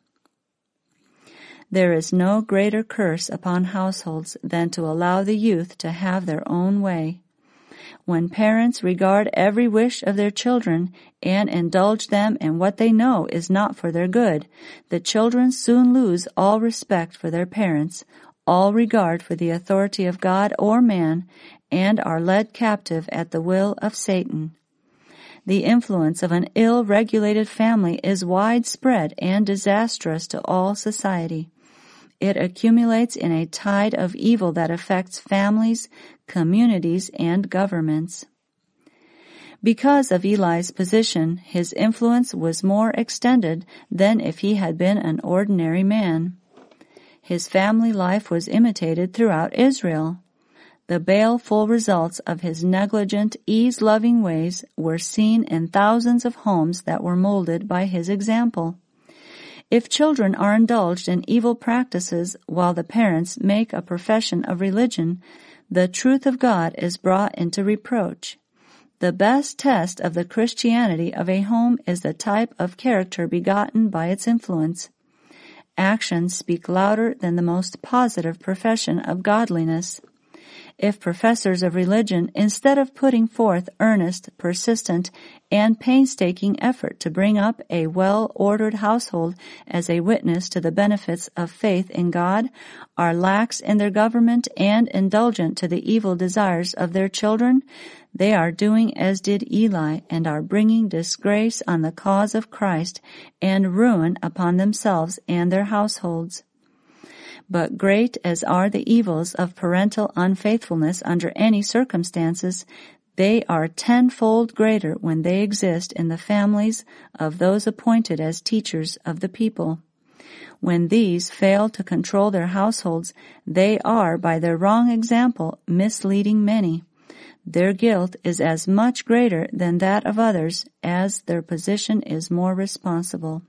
There is no greater curse upon households than to allow the youth to have their own way. When parents regard every wish of their children and indulge them in what they know is not for their good, the children soon lose all respect for their parents, all regard for the authority of God or man, and are led captive at the will of Satan. The influence of an ill-regulated family is widespread and disastrous to all society. It accumulates in a tide of evil that affects families, communities, and governments. Because of Eli's position, his influence was more extended than if he had been an ordinary man. His family life was imitated throughout Israel. The baleful results of his negligent, ease-loving ways were seen in thousands of homes that were molded by his example. If children are indulged in evil practices while the parents make a profession of religion, the truth of God is brought into reproach. The best test of the Christianity of a home is the type of character begotten by its influence. Actions speak louder than the most positive profession of godliness. If professors of religion, instead of putting forth earnest, persistent, and painstaking effort to bring up a well-ordered household as a witness to the benefits of faith in God, are lax in their government and indulgent to the evil desires of their children, they are doing as did Eli and are bringing disgrace on the cause of Christ and ruin upon themselves and their households. But great as are the evils of parental unfaithfulness under any circumstances, they are tenfold greater when they exist in the families of those appointed as teachers of the people. When these fail to control their households, they are, by their wrong example, misleading many. Their guilt is as much greater than that of others as their position is more responsible.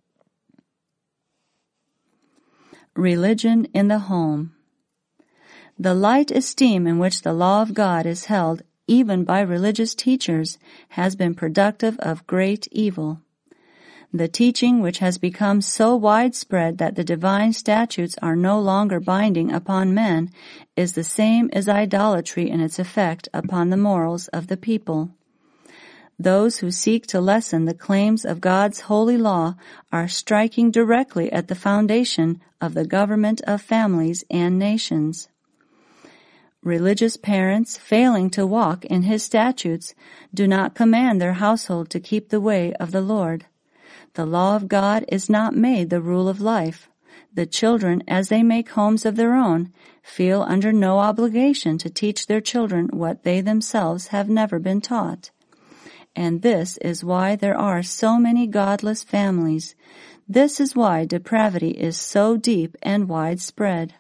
Religion in the home. The light esteem in which the law of God is held, even by religious teachers, has been productive of great evil. The teaching which has become so widespread that the divine statutes are no longer binding upon men is the same as idolatry in its effect upon the morals of the people. Those who seek to lessen the claims of God's holy law are striking directly at the foundation of the government of families and nations. Religious parents, failing to walk in His statutes, do not command their household to keep the way of the Lord. The law of God is not made the rule of life. The children, as they make homes of their own, feel under no obligation to teach their children what they themselves have never been taught. And this is why there are so many godless families. This is why depravity is so deep and widespread.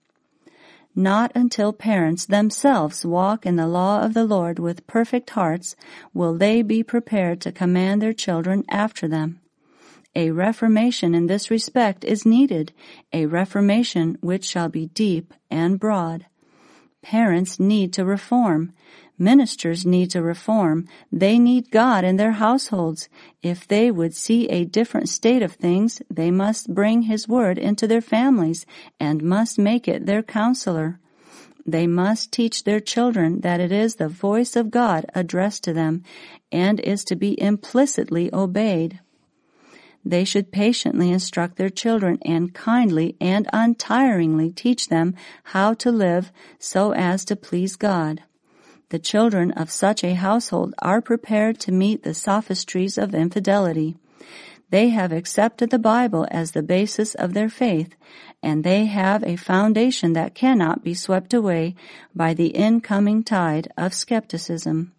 Not until parents themselves walk in the law of the Lord with perfect hearts will they be prepared to command their children after them. A reformation in this respect is needed, a reformation which shall be deep and broad. Parents need to reform. Ministers need to reform. They need God in their households. If they would see a different state of things, they must bring His word into their families and must make it their counselor. They must teach their children that it is the voice of God addressed to them and is to be implicitly obeyed. They should patiently instruct their children and kindly and untiringly teach them how to live so as to please God. The children of such a household are prepared to meet the sophistries of infidelity. They have accepted the Bible as the basis of their faith, and they have a foundation that cannot be swept away by the incoming tide of skepticism.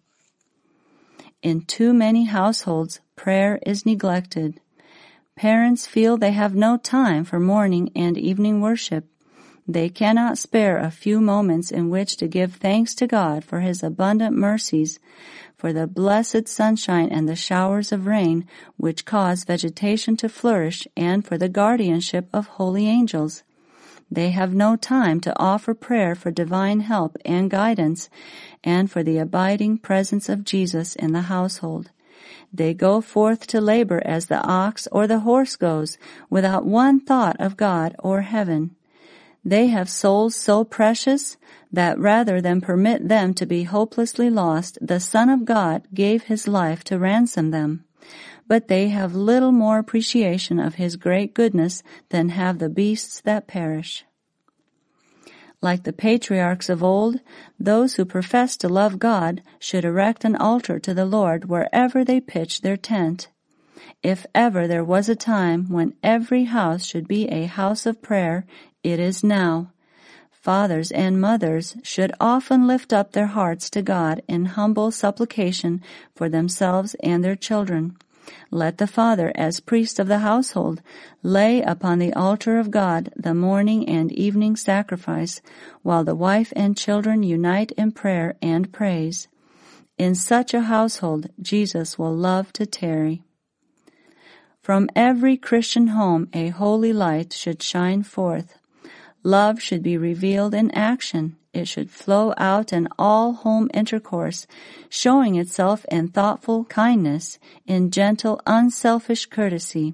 In too many households, prayer is neglected. Parents feel they have no time for morning and evening worship. They cannot spare a few moments in which to give thanks to God for His abundant mercies, for the blessed sunshine and the showers of rain which cause vegetation to flourish, and for the guardianship of holy angels. They have no time to offer prayer for divine help and guidance, and for the abiding presence of Jesus in the household. They go forth to labor as the ox or the horse goes, without one thought of God or heaven. They have souls so precious that rather than permit them to be hopelessly lost, the Son of God gave His life to ransom them. But they have little more appreciation of His great goodness than have the beasts that perish. Like the patriarchs of old, those who profess to love God should erect an altar to the Lord wherever they pitch their tent. If ever there was a time when every house should be a house of prayer, it is now. Fathers and mothers should often lift up their hearts to God in humble supplication for themselves and their children. Let the father, as priest of the household, lay upon the altar of God the morning and evening sacrifice, while the wife and children unite in prayer and praise. In such a household, Jesus will love to tarry. From every Christian home a holy light should shine forth. Love should be revealed in action. It should flow out in all home intercourse, showing itself in thoughtful kindness, in gentle, unselfish courtesy.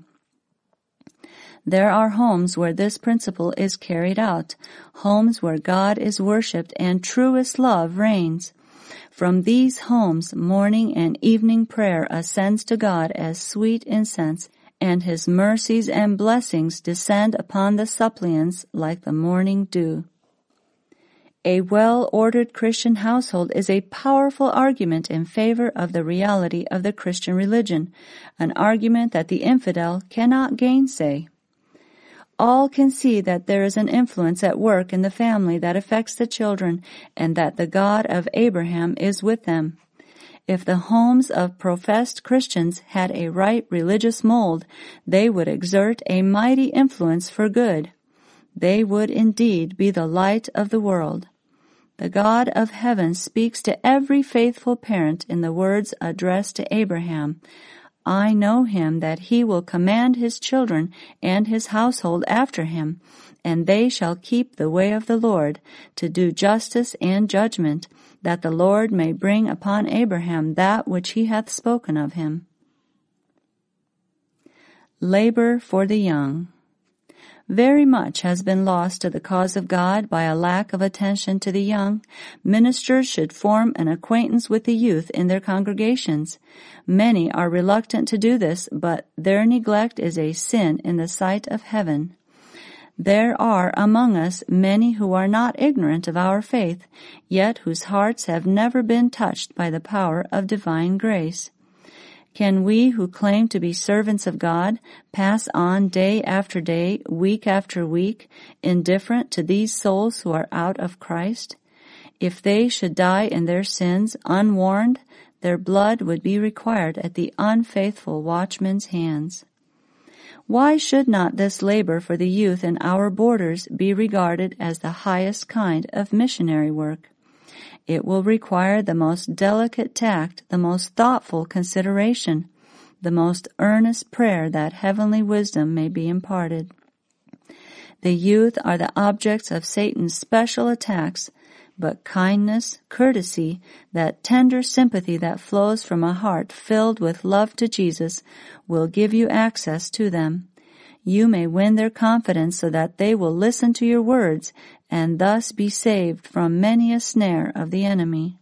There are homes where this principle is carried out, homes where God is worshipped and truest love reigns. From these homes, morning and evening prayer ascends to God as sweet incense, and His mercies and blessings descend upon the suppliants like the morning dew. A well-ordered Christian household is a powerful argument in favor of the reality of the Christian religion, an argument that the infidel cannot gainsay. All can see that there is an influence at work in the family that affects the children, and that the God of Abraham is with them. If the homes of professed Christians had a right religious mold, they would exert a mighty influence for good. They would indeed be the light of the world. The God of heaven speaks to every faithful parent in the words addressed to Abraham. I know him that he will command his children and his household after him, and they shall keep the way of the Lord, to do justice and judgment, that the Lord may bring upon Abraham that which he hath spoken of him. Labor for the young. Very much has been lost to the cause of God by a lack of attention to the young. Ministers should form an acquaintance with the youth in their congregations. Many are reluctant to do this, but their neglect is a sin in the sight of heaven. There are among us many who are not ignorant of our faith, yet whose hearts have never been touched by the power of divine grace. Can we who claim to be servants of God pass on day after day, week after week, indifferent to these souls who are out of Christ? If they should die in their sins unwarned, their blood would be required at the unfaithful watchman's hands. Why should not this labor for the youth in our borders be regarded as the highest kind of missionary work? It will require the most delicate tact, the most thoughtful consideration, the most earnest prayer that heavenly wisdom may be imparted. The youth are the objects of Satan's special attacks, but kindness, courtesy, that tender sympathy that flows from a heart filled with love to Jesus will give you access to them. You may win their confidence so that they will listen to your words and thus be saved from many a snare of the enemy.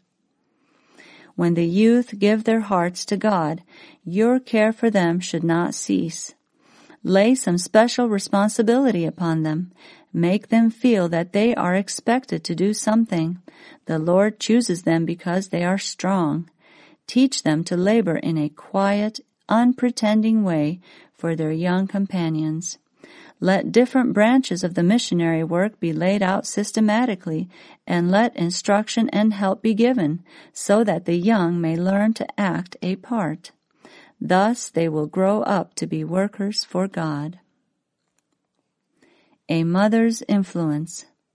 When the youth give their hearts to God, your care for them should not cease. Lay some special responsibility upon them. Make them feel that they are expected to do something. The Lord chooses them because they are strong. Teach them to labor in a quiet, unpretending way for their young companions. Let different branches of the missionary work be laid out systematically, and let instruction and help be given, so that the young may learn to act a part. Thus they will grow up to be workers for God. A mother's influence.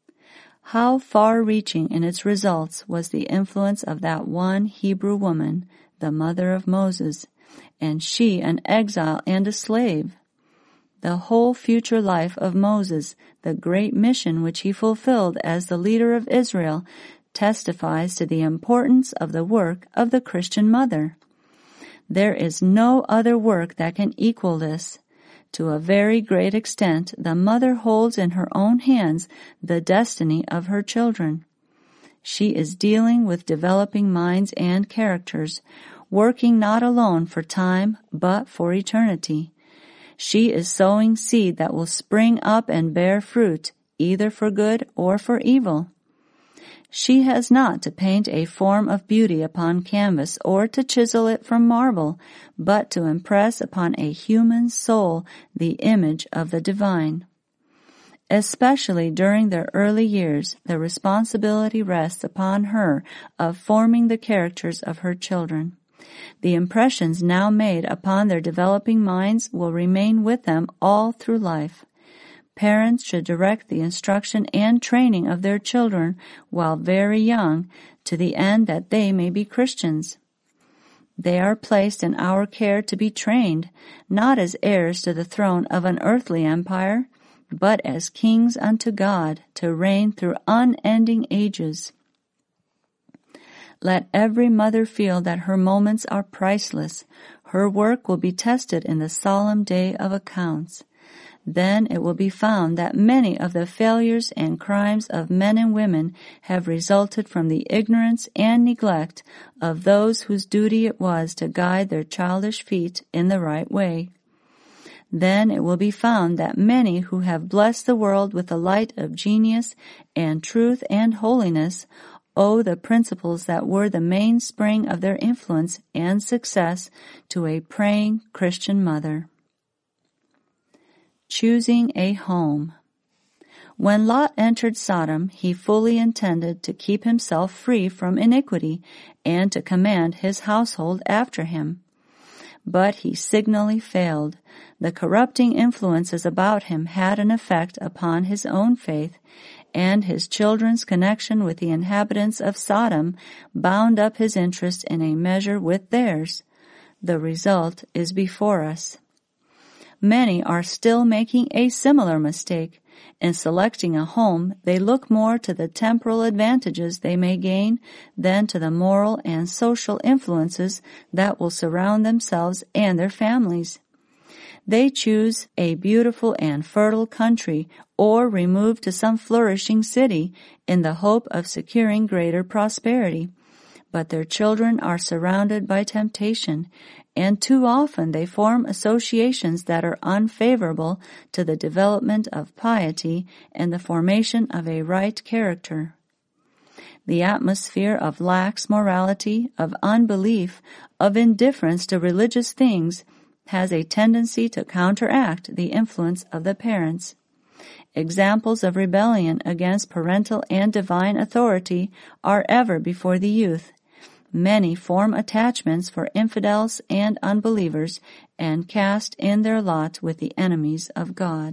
How far-reaching in its results was the influence of that one Hebrew woman, the mother of Moses, and she an exile and a slave. The whole future life of Moses, the great mission which he fulfilled as the leader of Israel, testifies to the importance of the work of the Christian mother. There is no other work that can equal this. To a very great extent, the mother holds in her own hands the destiny of her children. She is dealing with developing minds and characters, working not alone for time, but for eternity. She is sowing seed that will spring up and bear fruit, either for good or for evil. She has not to paint a form of beauty upon canvas or to chisel it from marble, but to impress upon a human soul the image of the divine. Especially during their early years, the responsibility rests upon her of forming the characters of her children. The impressions now made upon their developing minds will remain with them all through life. Parents should direct the instruction and training of their children while very young, to the end that they may be Christians. They are placed in our care to be trained, not as heirs to the throne of an earthly empire, but as kings unto God, to reign through unending ages. Let every mother feel that her moments are priceless. Her work will be tested in the solemn day of accounts. Then it will be found that many of the failures and crimes of men and women have resulted from the ignorance and neglect of those whose duty it was to guide their childish feet in the right way. Then it will be found that many who have blessed the world with the light of genius and truth and holiness owe the principles that were the mainspring of their influence and success to a praying Christian mother. Choosing a home. When Lot entered Sodom, he fully intended to keep himself free from iniquity and to command his household after him. But he signally failed. The corrupting influences about him had an effect upon his own faith, and his children's connection with the inhabitants of Sodom bound up his interest in a measure with theirs. The result is before us. Many are still making a similar mistake. In selecting a home, they look more to the temporal advantages they may gain than to the moral and social influences that will surround themselves and their families. They choose a beautiful and fertile country or remove to some flourishing city in the hope of securing greater prosperity. But their children are surrounded by temptation, and too often they form associations that are unfavorable to the development of piety and the formation of a right character. The atmosphere of lax morality, of unbelief, of indifference to religious things has a tendency to counteract the influence of the parents. Examples of rebellion against parental and divine authority are ever before the youth. Many form attachments for infidels and unbelievers and cast in their lot with the enemies of God.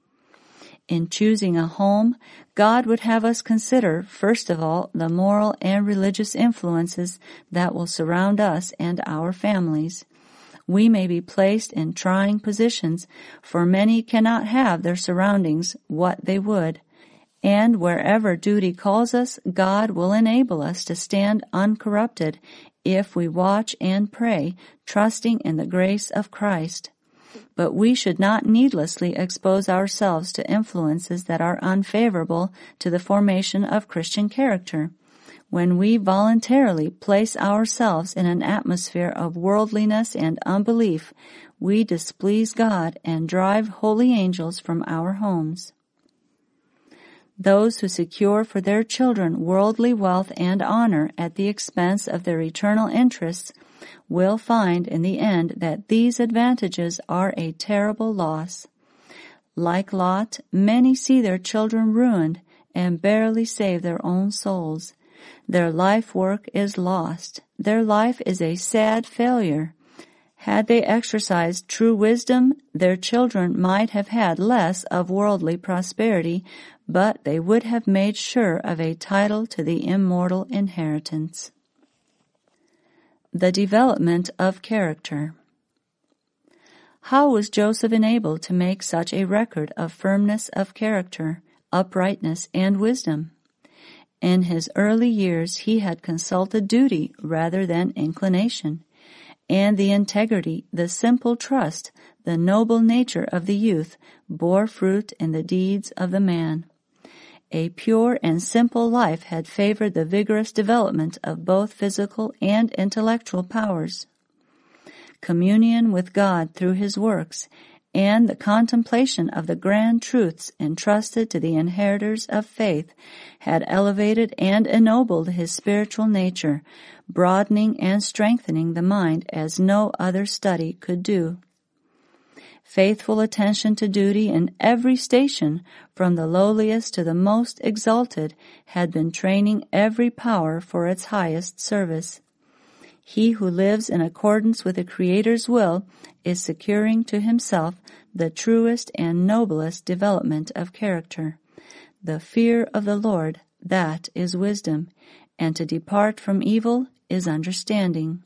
In choosing a home, God would have us consider, first of all, the moral and religious influences that will surround us and our families. We may be placed in trying positions, for many cannot have their surroundings what they would. And wherever duty calls us, God will enable us to stand uncorrupted if we watch and pray, trusting in the grace of Christ. But we should not needlessly expose ourselves to influences that are unfavorable to the formation of Christian character. When we voluntarily place ourselves in an atmosphere of worldliness and unbelief, we displease God and drive holy angels from our homes. Those who secure for their children worldly wealth and honor at the expense of their eternal interests will find in the end that these advantages are a terrible loss. Like Lot, many see their children ruined and barely save their own souls. Their life work is lost. Their life is a sad failure. Had they exercised true wisdom, their children might have had less of worldly prosperity, but they would have made sure of a title to the immortal inheritance. The development of character. How was Joseph enabled to make such a record of firmness of character, uprightness, and wisdom? In his early years he had consulted duty rather than inclination, and the integrity, the simple trust, the noble nature of the youth bore fruit in the deeds of the man. A pure and simple life had favored the vigorous development of both physical and intellectual powers. Communion with God through his works and the contemplation of the grand truths entrusted to the inheritors of faith had elevated and ennobled his spiritual nature, broadening and strengthening the mind as no other study could do. Faithful attention to duty in every station, from the lowliest to the most exalted, had been training every power for its highest service. He who lives in accordance with the Creator's will is securing to himself the truest and noblest development of character. The fear of the Lord, that is wisdom, and to depart from evil is understanding.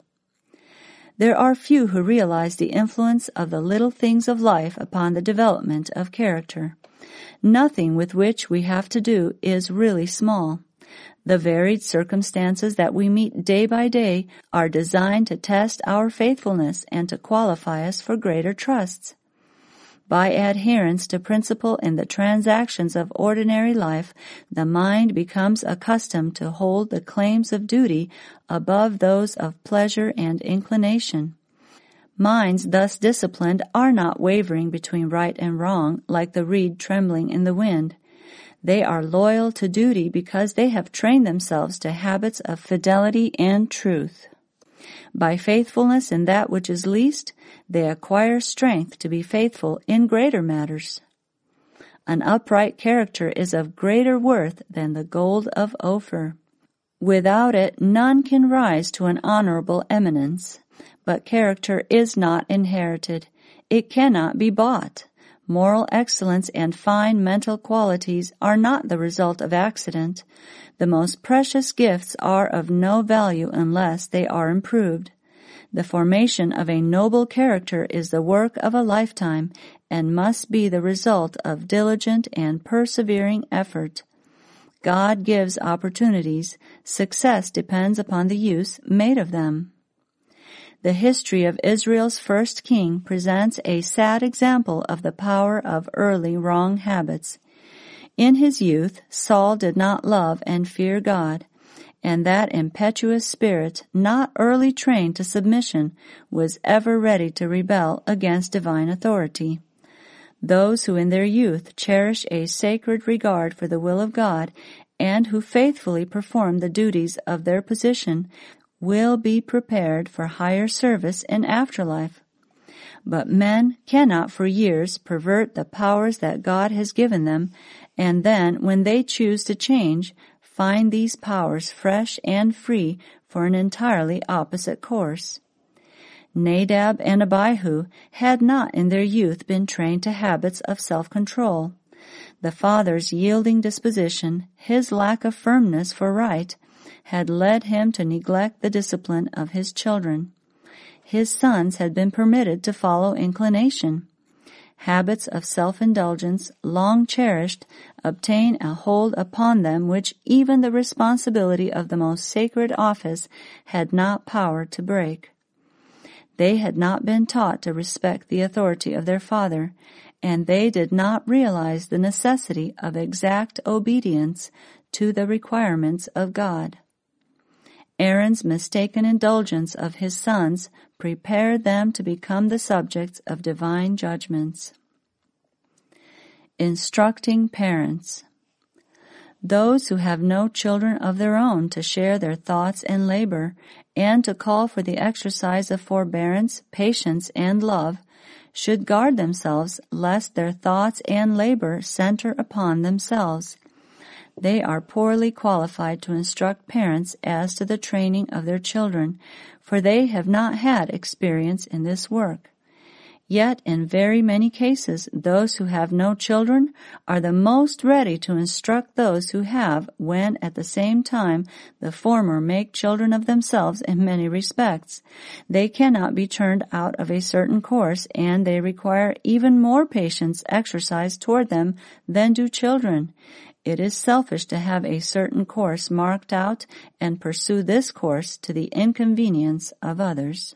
There are few who realize the influence of the little things of life upon the development of character. Nothing with which we have to do is really small. The varied circumstances that we meet day by day are designed to test our faithfulness and to qualify us for greater trusts. By adherence to principle in the transactions of ordinary life, the mind becomes accustomed to hold the claims of duty above those of pleasure and inclination. Minds thus disciplined are not wavering between right and wrong like the reed trembling in the wind. They are loyal to duty because they have trained themselves to habits of fidelity and truth. By faithfulness in that which is least, they acquire strength to be faithful in greater matters. An upright character is of greater worth than the gold of Ophir. Without it, none can rise to an honorable eminence. But character is not inherited. It cannot be bought. Moral excellence and fine mental qualities are not the result of accident. The most precious gifts are of no value unless they are improved. The formation of a noble character is the work of a lifetime and must be the result of diligent and persevering effort. God gives opportunities. Success depends upon the use made of them. The history of Israel's first king presents a sad example of the power of early wrong habits. In his youth, Saul did not love and fear God, and that impetuous spirit, not early trained to submission, was ever ready to rebel against divine authority. Those who in their youth cherish a sacred regard for the will of God and who faithfully perform the duties of their position will be prepared for higher service in afterlife. But men cannot for years pervert the powers that God has given them, and then, when they choose to change, find these powers fresh and free for an entirely opposite course. Nadab and Abihu had not in their youth been trained to habits of self-control. The father's yielding disposition, his lack of firmness for right, had led him to neglect the discipline of his children. His sons had been permitted to follow inclination. Habits of self-indulgence, long cherished, obtain a hold upon them which even the responsibility of the most sacred office had not power to break. They had not been taught to respect the authority of their father, and they did not realize the necessity of exact obedience to the requirements of God. Aaron's mistaken indulgence of his sons prepared them to become the subjects of divine judgments. Instructing parents. Those who have no children of their own to share their thoughts and labor, and to call for the exercise of forbearance, patience, and love, should guard themselves lest their thoughts and labor center upon themselves. they are poorly qualified to instruct parents as to the training of their children, for they have not had experience in this work. Yet in very many cases, those who have no children are the most ready to instruct those who have, when at the same time the former make children of themselves in many respects. They cannot be turned out of a certain course, and they require even more patience exercised toward them than do children. It is selfish to have a certain course marked out and pursue this course to the inconvenience of others.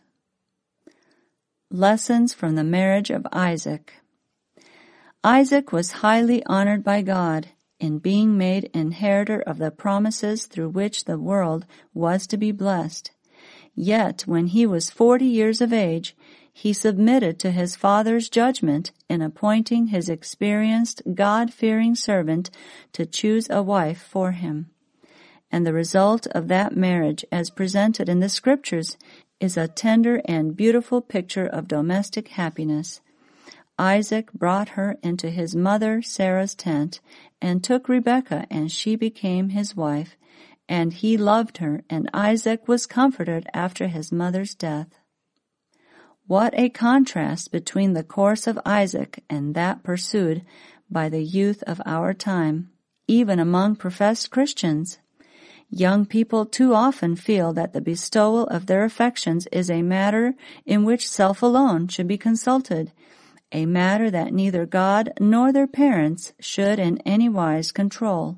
Lessons from the marriage of Isaac. Isaac was highly honored by God in being made inheritor of the promises through which the world was to be blessed. Yet when he was forty years of age, he submitted to his father's judgment in appointing his experienced, God-fearing servant to choose a wife for him. And the result of that marriage, as presented in the Scriptures, is a tender and beautiful picture of domestic happiness. Isaac brought her into his mother Sarah's tent and took Rebekah, and she became his wife, and he loved her, and Isaac was comforted after his mother's death. What a contrast between the course of Isaac and that pursued by the youth of our time, even among professed Christians. Young people too often feel that the bestowal of their affections is a matter in which self alone should be consulted, a matter that neither God nor their parents should in any wise control.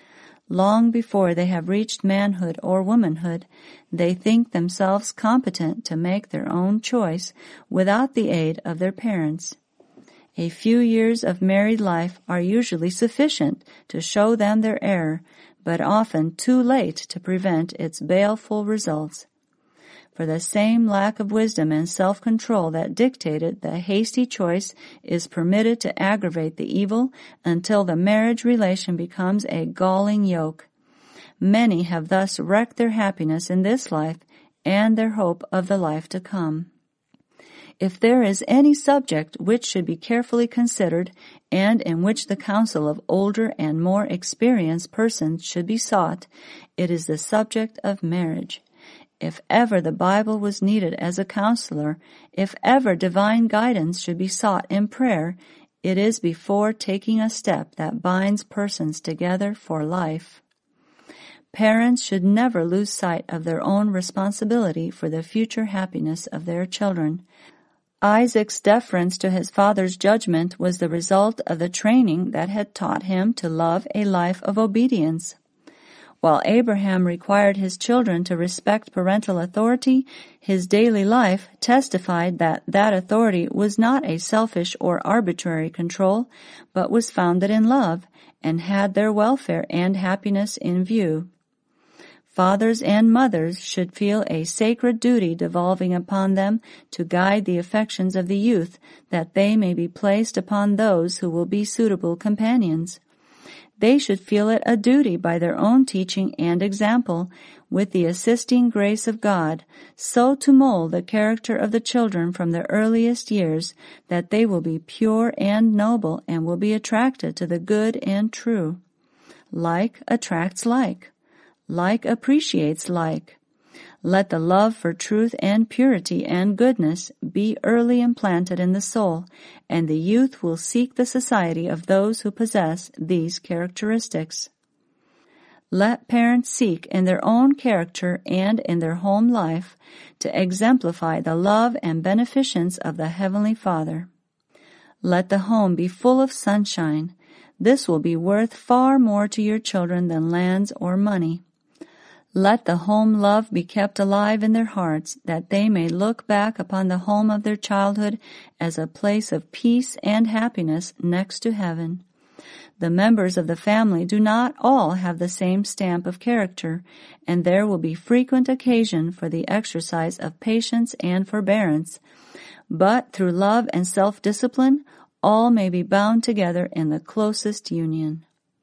Long before they have reached manhood or womanhood, they think themselves competent to make their own choice without the aid of their parents. A few years of married life are usually sufficient to show them their error, but often too late to prevent its baleful results. For the same lack of wisdom and self-control that dictated the hasty choice is permitted to aggravate the evil until the marriage relation becomes a galling yoke. Many have thus wrecked their happiness in this life and their hope of the life to come. If there is any subject which should be carefully considered, and in which the counsel of older and more experienced persons should be sought, it is the subject of marriage. If ever the Bible was needed as a counselor, if ever divine guidance should be sought in prayer, it is before taking a step that binds persons together for life. Parents should never lose sight of their own responsibility for the future happiness of their children. Isaac's deference to his father's judgment was the result of the training that had taught him to love a life of obedience. While Abraham required his children to respect parental authority, his daily life testified that that authority was not a selfish or arbitrary control, but was founded in love and had their welfare and happiness in view. Fathers and mothers should feel a sacred duty devolving upon them to guide the affections of the youth, that they may be placed upon those who will be suitable companions. They should feel it a duty by their own teaching and example, with the assisting grace of God, so to mold the character of the children from the earliest years that they will be pure and noble and will be attracted to the good and true. Like attracts like. Like appreciates like. Let the love for truth and purity and goodness be early implanted in the soul, and the youth will seek the society of those who possess these characteristics. Let parents seek in their own character and in their home life to exemplify the love and beneficence of the Heavenly Father. Let the home be full of sunshine. This will be worth far more to your children than lands or money. Let the home love be kept alive in their hearts, that they may look back upon the home of their childhood as a place of peace and happiness next to heaven. The members of the family do not all have the same stamp of character, and there will be frequent occasion for the exercise of patience and forbearance. But through love and self-discipline, all may be bound together in the closest union.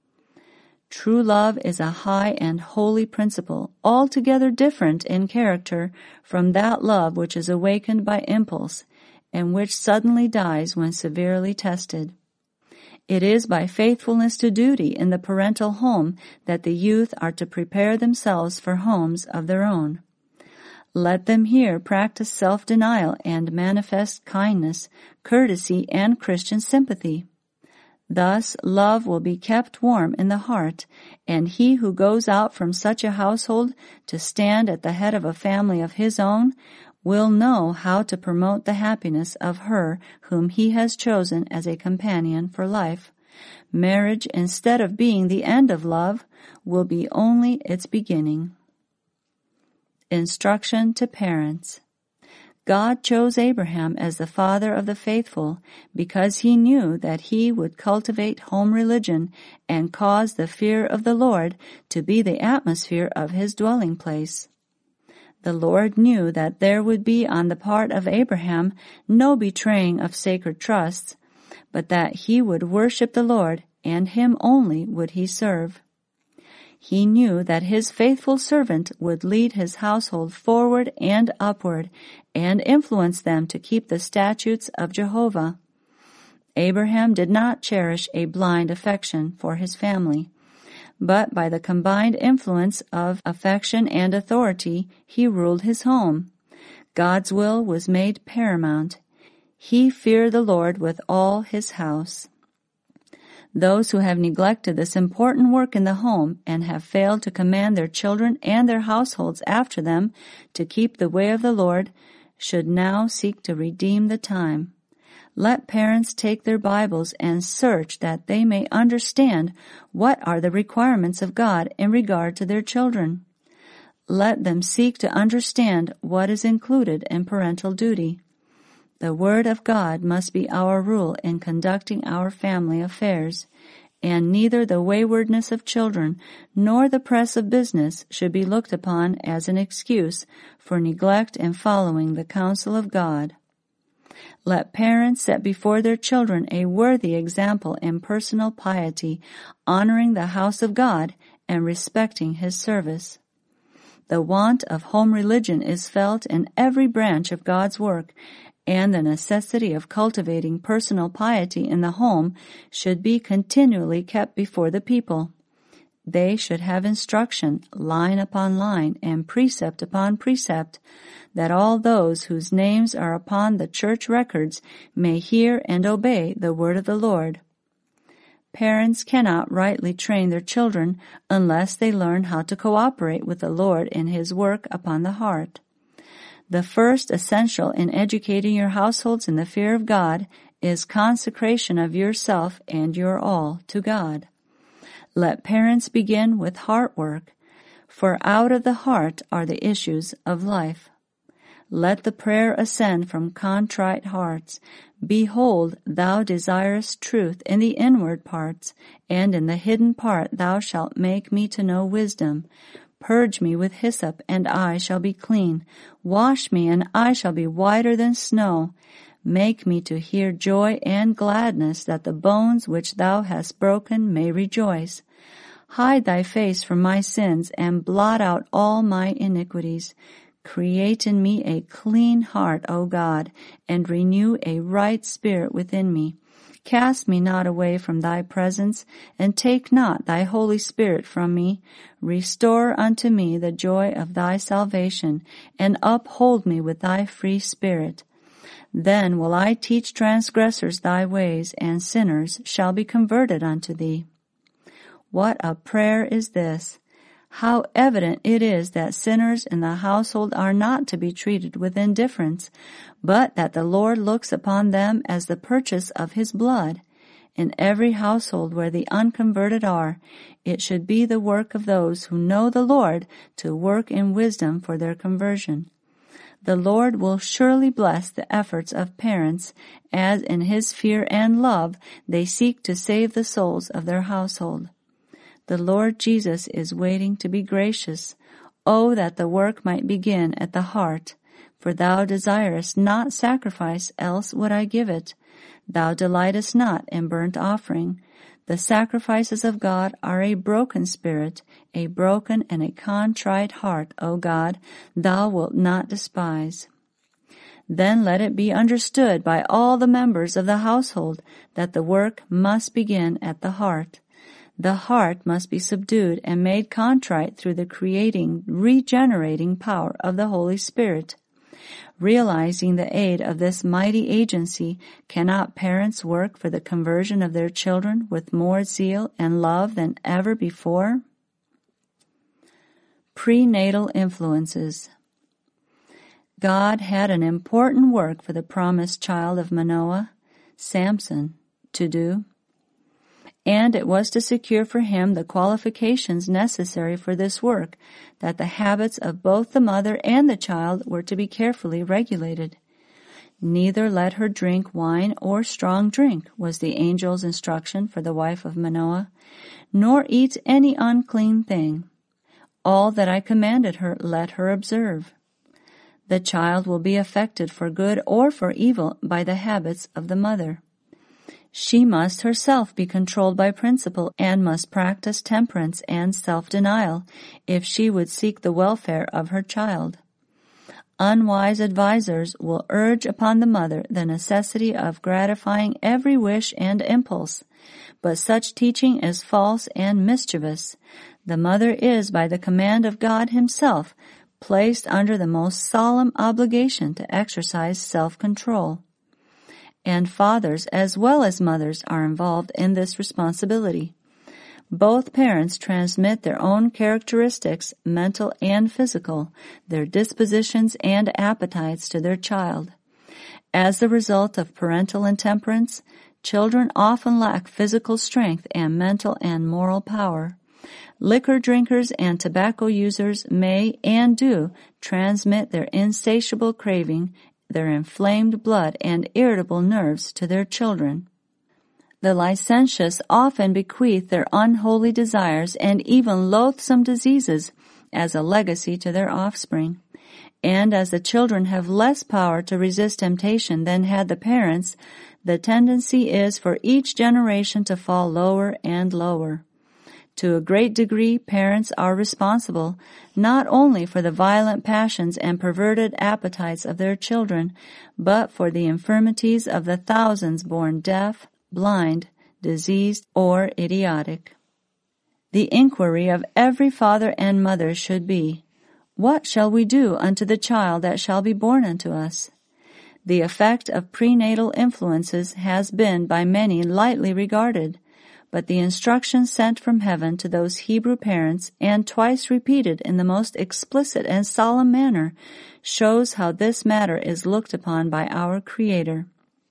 True love is a high and holy principle, altogether different in character from that love which is awakened by impulse, and which suddenly dies when severely tested. It is by faithfulness to duty in the parental home that the youth are to prepare themselves for homes of their own. Let them here practice self-denial and manifest kindness, courtesy, and Christian sympathy. Thus, love will be kept warm in the heart, and he who goes out from such a household to stand at the head of a family of his own will know how to promote the happiness of her whom he has chosen as a companion for life. Marriage, instead of being the end of love, will be only its beginning. Instruction to parents. God chose Abraham as the father of the faithful because he knew that he would cultivate home religion and cause the fear of the Lord to be the atmosphere of his dwelling place. The Lord knew that there would be on the part of Abraham no betraying of sacred trusts, but that he would worship the Lord, and him only would he serve. He knew that his faithful servant would lead his household forward and upward and influence them to keep the statutes of Jehovah. Abraham did not cherish a blind affection for his family, but by the combined influence of affection and authority, he ruled his home. God's will was made paramount. He feared the Lord with all his house. Those who have neglected this important work in the home and have failed to command their children and their households after them to keep the way of the Lord should now seek to redeem the time. Let parents take their Bibles and search that they may understand what are the requirements of God in regard to their children. Let them seek to understand what is included in parental duty. The Word of God must be our rule in conducting our family affairs, and neither the waywardness of children nor the press of business should be looked upon as an excuse for neglect in following the counsel of God. Let parents set before their children a worthy example in personal piety, honoring the house of God and respecting His service. The want of home religion is felt in every branch of God's work, and the necessity of cultivating personal piety in the home should be continually kept before the people. They should have instruction, line upon line, and precept upon precept, that all those whose names are upon the church records may hear and obey the word of the Lord. Parents cannot rightly train their children unless they learn how to cooperate with the Lord in His work upon the heart. The first essential in educating your households in the fear of God is consecration of yourself and your all to God. Let parents begin with heart work, for out of the heart are the issues of life. Let the prayer ascend from contrite hearts. Behold, thou desirest truth in the inward parts, and in the hidden part thou shalt make me to know wisdom. Purge me with hyssop, and I shall be clean. Wash me, and I shall be whiter than snow. Make me to hear joy and gladness, that the bones which thou hast broken may rejoice. Hide thy face from my sins, and blot out all my iniquities. Create in me a clean heart, O God, and renew a right spirit within me. Cast me not away from thy presence, and take not thy Holy Spirit from me. Restore unto me the joy of thy salvation, and uphold me with thy free spirit. Then will I teach transgressors thy ways, and sinners shall be converted unto thee. What a prayer is this! How evident it is that sinners in the household are not to be treated with indifference, but that the Lord looks upon them as the purchase of His blood. In every household where the unconverted are, it should be the work of those who know the Lord to work in wisdom for their conversion. The Lord will surely bless the efforts of parents, as in His fear and love they seek to save the souls of their household. The Lord Jesus is waiting to be gracious. Oh, that the work might begin at the heart. For thou desirest not sacrifice, else would I give it. Thou delightest not in burnt offering. The sacrifices of God are a broken spirit, a broken and a contrite heart, O God, thou wilt not despise. Then let it be understood by all the members of the household that the work must begin at the heart. The heart must be subdued and made contrite through the creating, regenerating power of the Holy Spirit. Realizing the aid of this mighty agency, cannot parents work for the conversion of their children with more zeal and love than ever before? Prenatal influences. God had an important work for the promised child of Manoah, Samson, to do, and it was to secure for him the qualifications necessary for this work, that the habits of both the mother and the child were to be carefully regulated. Neither let her drink wine or strong drink, was the angel's instruction for the wife of Manoah, nor eat any unclean thing. All that I commanded her let her observe. The child will be affected for good or for evil by the habits of the mother. She must herself be controlled by principle and must practice temperance and self-denial if she would seek the welfare of her child. Unwise advisers will urge upon the mother the necessity of gratifying every wish and impulse, but such teaching is false and mischievous. The mother is, by the command of God Himself, placed under the most solemn obligation to exercise self-control. And fathers as well as mothers are involved in this responsibility. Both parents transmit their own characteristics, mental and physical, their dispositions and appetites to their child. As the result of parental intemperance, children often lack physical strength and mental and moral power. Liquor drinkers and tobacco users may and do transmit their insatiable craving, their inflamed blood and irritable nerves to their children. The licentious often bequeath their unholy desires and even loathsome diseases as a legacy to their offspring. And as the children have less power to resist temptation than had the parents, the tendency is for each generation to fall lower and lower. To a great degree, parents are responsible not only for the violent passions and perverted appetites of their children, but for the infirmities of the thousands born deaf, blind, diseased, or idiotic. The inquiry of every father and mother should be, "What shall we do unto the child that shall be born unto us?" The effect of prenatal influences has been by many lightly regarded, but the instruction sent from heaven to those Hebrew parents, and twice repeated in the most explicit and solemn manner, shows how this matter is looked upon by our Creator.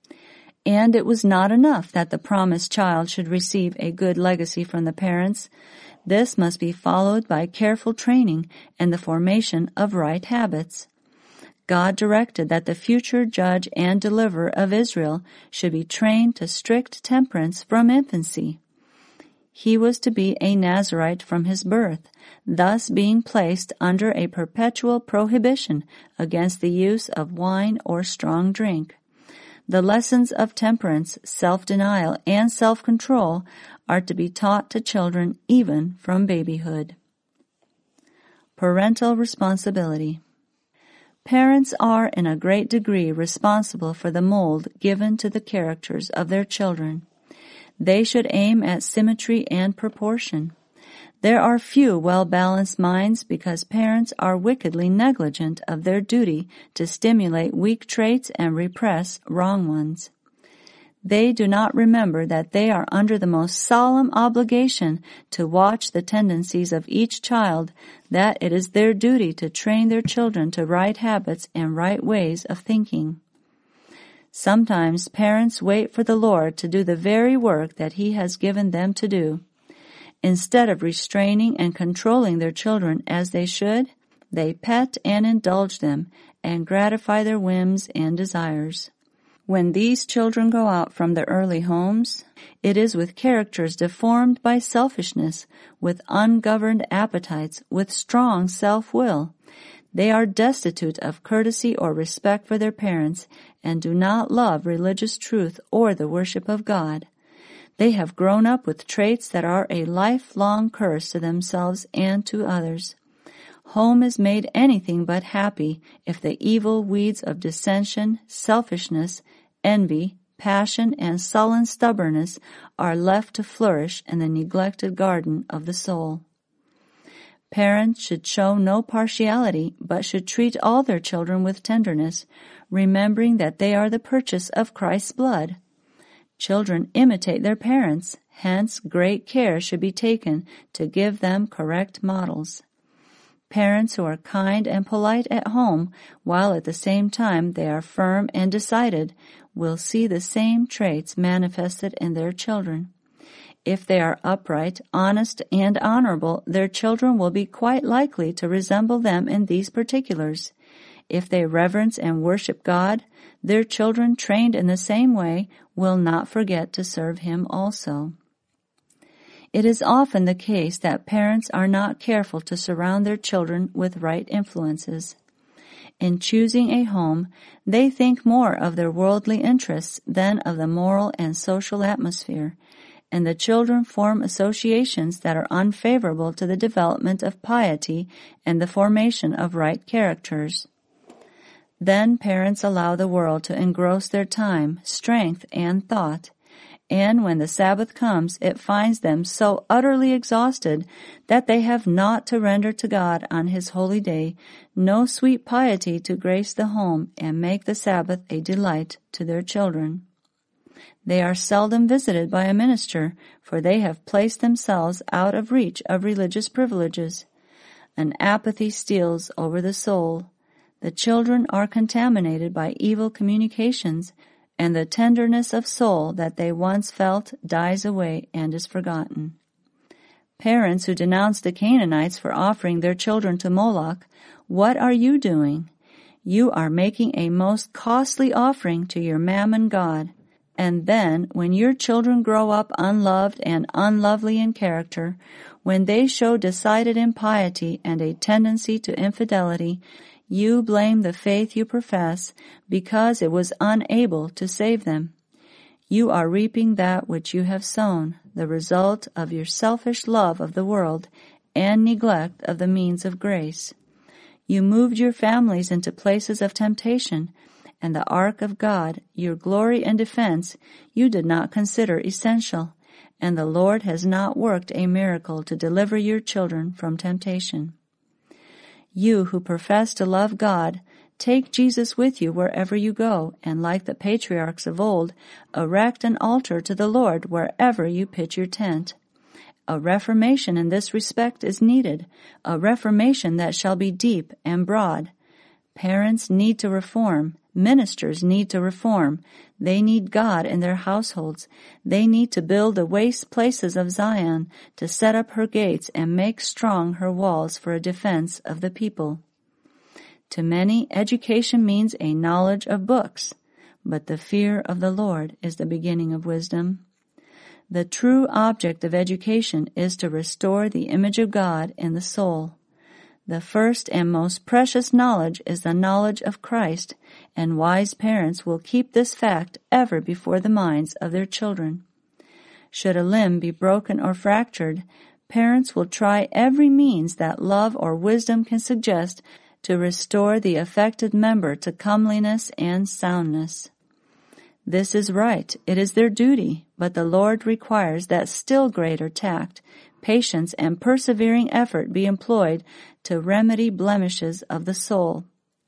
And it was not enough that the promised child should receive a good legacy from the parents. This must be followed by careful training and the formation of right habits. God directed that the future judge and deliverer of Israel should be trained to strict temperance from infancy. He was to be a Nazirite from his birth, thus being placed under a perpetual prohibition against the use of wine or strong drink. The lessons of temperance, self-denial, and self-control are to be taught to children even from babyhood. Parental responsibility. Parents are in a great degree responsible for the mold given to the characters of their children. They should aim at symmetry and proportion. There are few well-balanced minds because parents are wickedly negligent of their duty to stimulate weak traits and repress wrong ones. They do not remember that they are under the most solemn obligation to watch the tendencies of each child, that it is their duty to train their children to right habits and right ways of thinking. Sometimes parents wait for the Lord to do the very work that He has given them to do. Instead of restraining and controlling their children as they should, they pet and indulge them and gratify their whims and desires. When these children go out from their early homes, it is with characters deformed by selfishness, with ungoverned appetites, with strong self-will. They are destitute of courtesy or respect for their parents and do not love religious truth or the worship of God. They have grown up with traits that are a lifelong curse to themselves and to others. Home is made anything but happy if the evil weeds of dissension, selfishness, envy, passion, and sullen stubbornness are left to flourish in the neglected garden of the soul. Parents should show no partiality, but should treat all their children with tenderness, remembering that they are the purchase of Christ's blood. Children imitate their parents, hence great care should be taken to give them correct models. Parents who are kind and polite at home, while at the same time they are firm and decided, will see the same traits manifested in their children. If they are upright, honest, and honorable, their children will be quite likely to resemble them in these particulars. If they reverence and worship God, their children trained in the same way will not forget to serve Him also. It is often the case that parents are not careful to surround their children with right influences. In choosing a home, they think more of their worldly interests than of the moral and social atmosphere, and the children form associations that are unfavorable to the development of piety and the formation of right characters. Then parents allow the world to engross their time, strength, and thought, and when the Sabbath comes, it finds them so utterly exhausted that they have naught to render to God on His holy day, no sweet piety to grace the home and make the Sabbath a delight to their children. They are seldom visited by a minister, for they have placed themselves out of reach of religious privileges. An apathy steals over the soul. The children are contaminated by evil communications, and the tenderness of soul that they once felt dies away and is forgotten. Parents who denounce the Canaanites for offering their children to Moloch, what are you doing? You are making a most costly offering to your mammon god. And then, when your children grow up unloved and unlovely in character, when they show decided impiety and a tendency to infidelity, you blame the faith you profess because it was unable to save them. You are reaping that which you have sown, the result of your selfish love of the world and neglect of the means of grace. You moved your families into places of temptation, and the ark of God, your glory and defense, you did not consider essential, and the Lord has not worked a miracle to deliver your children from temptation. You who profess to love God, take Jesus with you wherever you go, and like the patriarchs of old, erect an altar to the Lord wherever you pitch your tent. A reformation in this respect is needed, a reformation that shall be deep and broad. Parents need to reform. Ministers need to reform. They need God in their households. They need to build the waste places of Zion, to set up her gates and make strong her walls for a defense of the people. To many, education means a knowledge of books, but the fear of the Lord is the beginning of wisdom. The true object of education is to restore the image of God in the soul. The first and most precious knowledge is the knowledge of Christ, and wise parents will keep this fact ever before the minds of their children. Should a limb be broken or fractured, parents will try every means that love or wisdom can suggest to restore the affected member to comeliness and soundness. This is right, it is their duty, but the Lord requires that still greater tact, patience, and persevering effort be employed to remedy blemishes of the soul.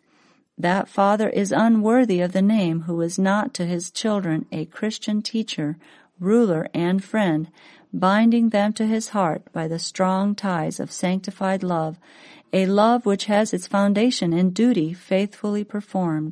That father is unworthy of the name who is not to his children a Christian teacher, ruler, and friend, binding them to his heart by the strong ties of sanctified love, a love which has its foundation in duty faithfully performed.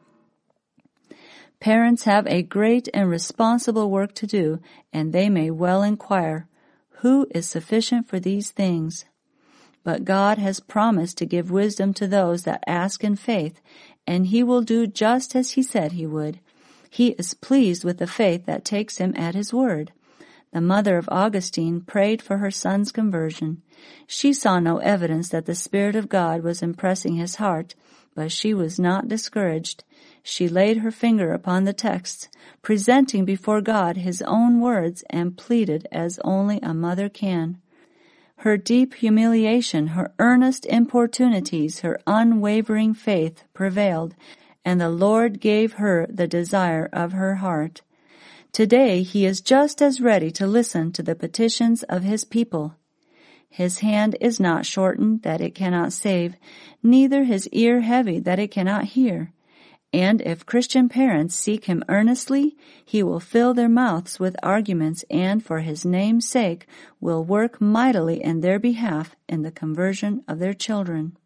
Parents have a great and responsible work to do, and they may well inquire, who is sufficient for these things? But God has promised to give wisdom to those that ask in faith, and He will do just as He said He would. He is pleased with the faith that takes Him at His word. The mother of Augustine prayed for her son's conversion. She saw no evidence that the Spirit of God was impressing his heart, but she was not discouraged. She laid her finger upon the texts, presenting before God His own words, and pleaded as only a mother can. Her deep humiliation, her earnest importunities, her unwavering faith prevailed, and the Lord gave her the desire of her heart. Today he is just as ready to listen to the petitions of his people. His hand is not shortened that it cannot save, neither his ear heavy that it cannot hear. And if Christian parents seek him earnestly, he will fill their mouths with arguments and for his name's sake will work mightily in their behalf in the conversion of their children.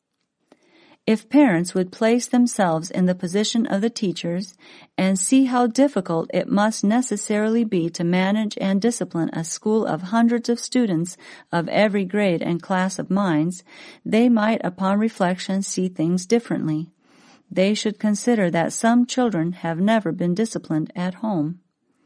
If parents would place themselves in the position of the teachers and see how difficult it must necessarily be to manage and discipline a school of hundreds of students of every grade and class of minds, they might upon reflection see things differently. They should consider that some children have never been disciplined at home.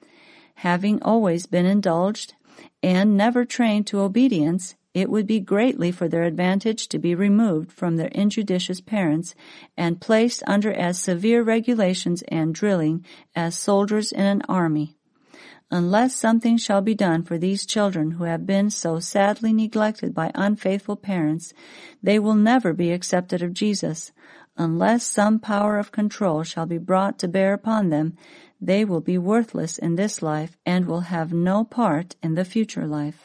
Having always been indulged and never trained to obedience, it would be greatly for their advantage to be removed from their injudicious parents and placed under as severe regulations and drilling as soldiers in an army. Unless something shall be done for these children who have been so sadly neglected by unfaithful parents, they will never be accepted of Jesus. Unless some power of control shall be brought to bear upon them, they will be worthless in this life and will have no part in the future life.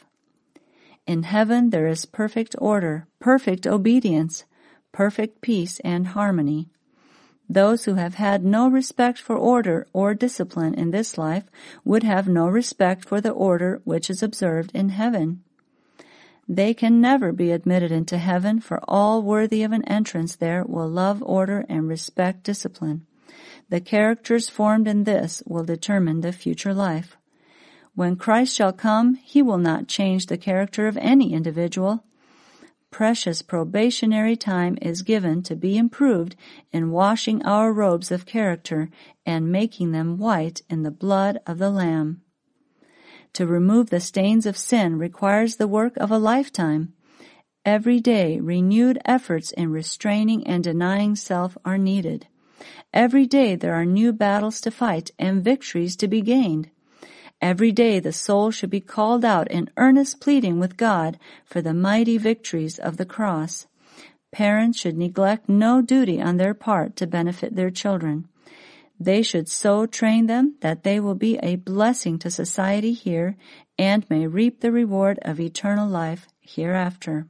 In heaven there is perfect order, perfect obedience, perfect peace and harmony. Those who have had no respect for order or discipline in this life would have no respect for the order which is observed in heaven. They can never be admitted into heaven, for all worthy of an entrance there will love order and respect discipline. The characters formed in this will determine the future life. When Christ shall come, he will not change the character of any individual. Precious probationary time is given to be improved in washing our robes of character and making them white in the blood of the Lamb. To remove the stains of sin requires the work of a lifetime. Every day, renewed efforts in restraining and denying self are needed. Every day there are new battles to fight and victories to be gained. Every day the soul should be called out in earnest pleading with God for the mighty victories of the cross. Parents should neglect no duty on their part to benefit their children. They should so train them that they will be a blessing to society here and may reap the reward of eternal life hereafter.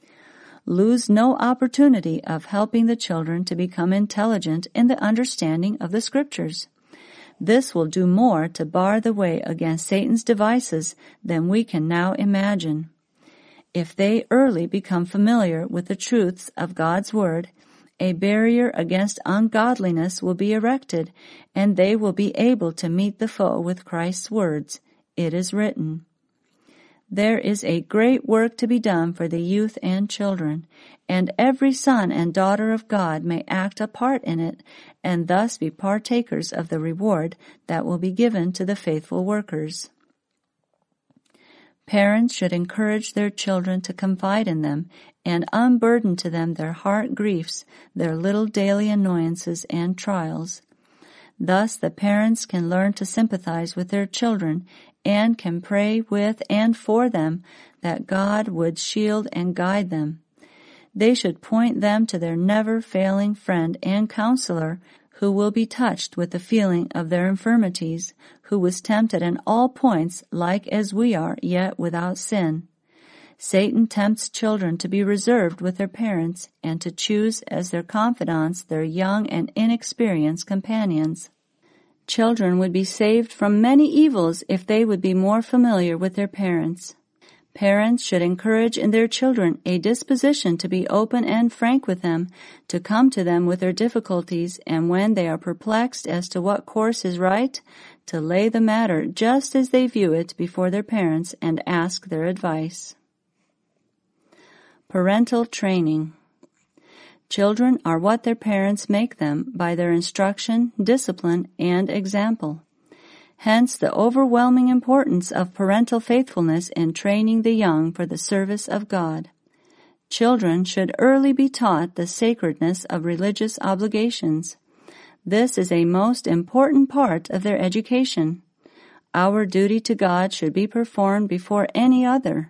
Lose no opportunity of helping the children to become intelligent in the understanding of the Scriptures. This will do more to bar the way against Satan's devices than we can now imagine. If they early become familiar with the truths of God's Word, a barrier against ungodliness will be erected, and they will be able to meet the foe with Christ's words, "It is written." There is a great work to be done for the youth and children, and every son and daughter of God may act a part in it, and thus be partakers of the reward that will be given to the faithful workers. Parents should encourage their children to confide in them and unburden to them their heart griefs, their little daily annoyances and trials. Thus the parents can learn to sympathize with their children and can pray with and for them that God would shield and guide them. They should point them to their never-failing friend and counselor, who will be touched with the feeling of their infirmities, who was tempted in all points like as we are, yet without sin. Satan tempts children to be reserved with their parents and to choose as their confidants their young and inexperienced companions. Children would be saved from many evils if they would be more familiar with their parents. Parents should encourage in their children a disposition to be open and frank with them, to come to them with their difficulties, and when they are perplexed as to what course is right, to lay the matter just as they view it before their parents and ask their advice. Parental training. Children are what their parents make them by their instruction, discipline, and example. Hence the overwhelming importance of parental faithfulness in training the young for the service of God. Children should early be taught the sacredness of religious obligations. This is a most important part of their education. Our duty to God should be performed before any other.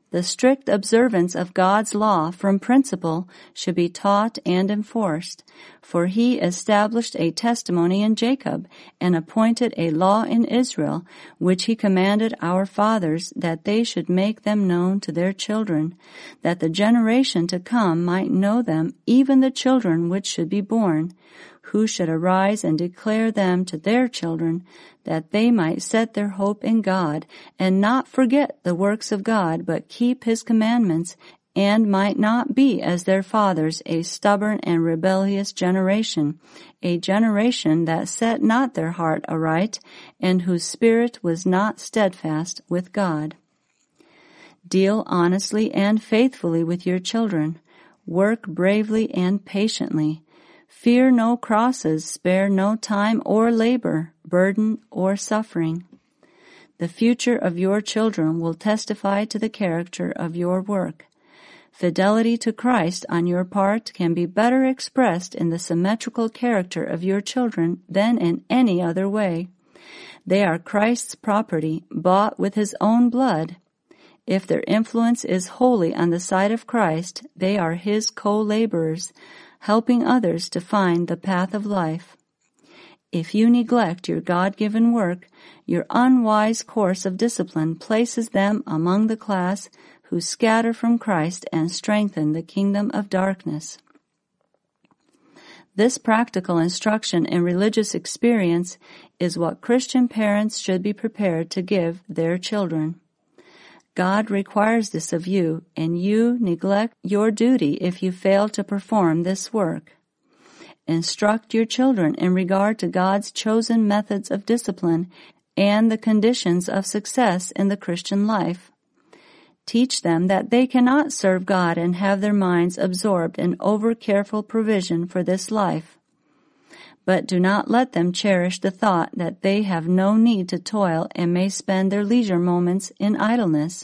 The strict observance of God's law from principle should be taught and enforced, for he established a testimony in Jacob and appointed a law in Israel, which he commanded our fathers that they should make them known to their children, that the generation to come might know them, even the children which should be born, who should arise and declare them to their children, that they might set their hope in God, and not forget the works of God, but keep his commandments, and might not be as their fathers, a stubborn and rebellious generation, a generation that set not their heart aright, and whose spirit was not steadfast with God. Deal honestly and faithfully with your children. Work bravely and patiently. Fear no crosses, spare no time or labor, burden or suffering. The future of your children will testify to the character of your work. Fidelity to Christ on your part can be better expressed in the symmetrical character of your children than in any other way. They are Christ's property, bought with his own blood. If their influence is wholly on the side of Christ, they are his co-laborers, helping others to find the path of life. If you neglect your God-given work, your unwise course of discipline places them among the class who scatter from Christ and strengthen the kingdom of darkness. This practical instruction in religious experience is what Christian parents should be prepared to give their children. God requires this of you, and you neglect your duty if you fail to perform this work. Instruct your children in regard to God's chosen methods of discipline and the conditions of success in the Christian life. Teach them that they cannot serve God and have their minds absorbed in over-careful provision for this life. But do not let them cherish the thought that they have no need to toil and may spend their leisure moments in idleness.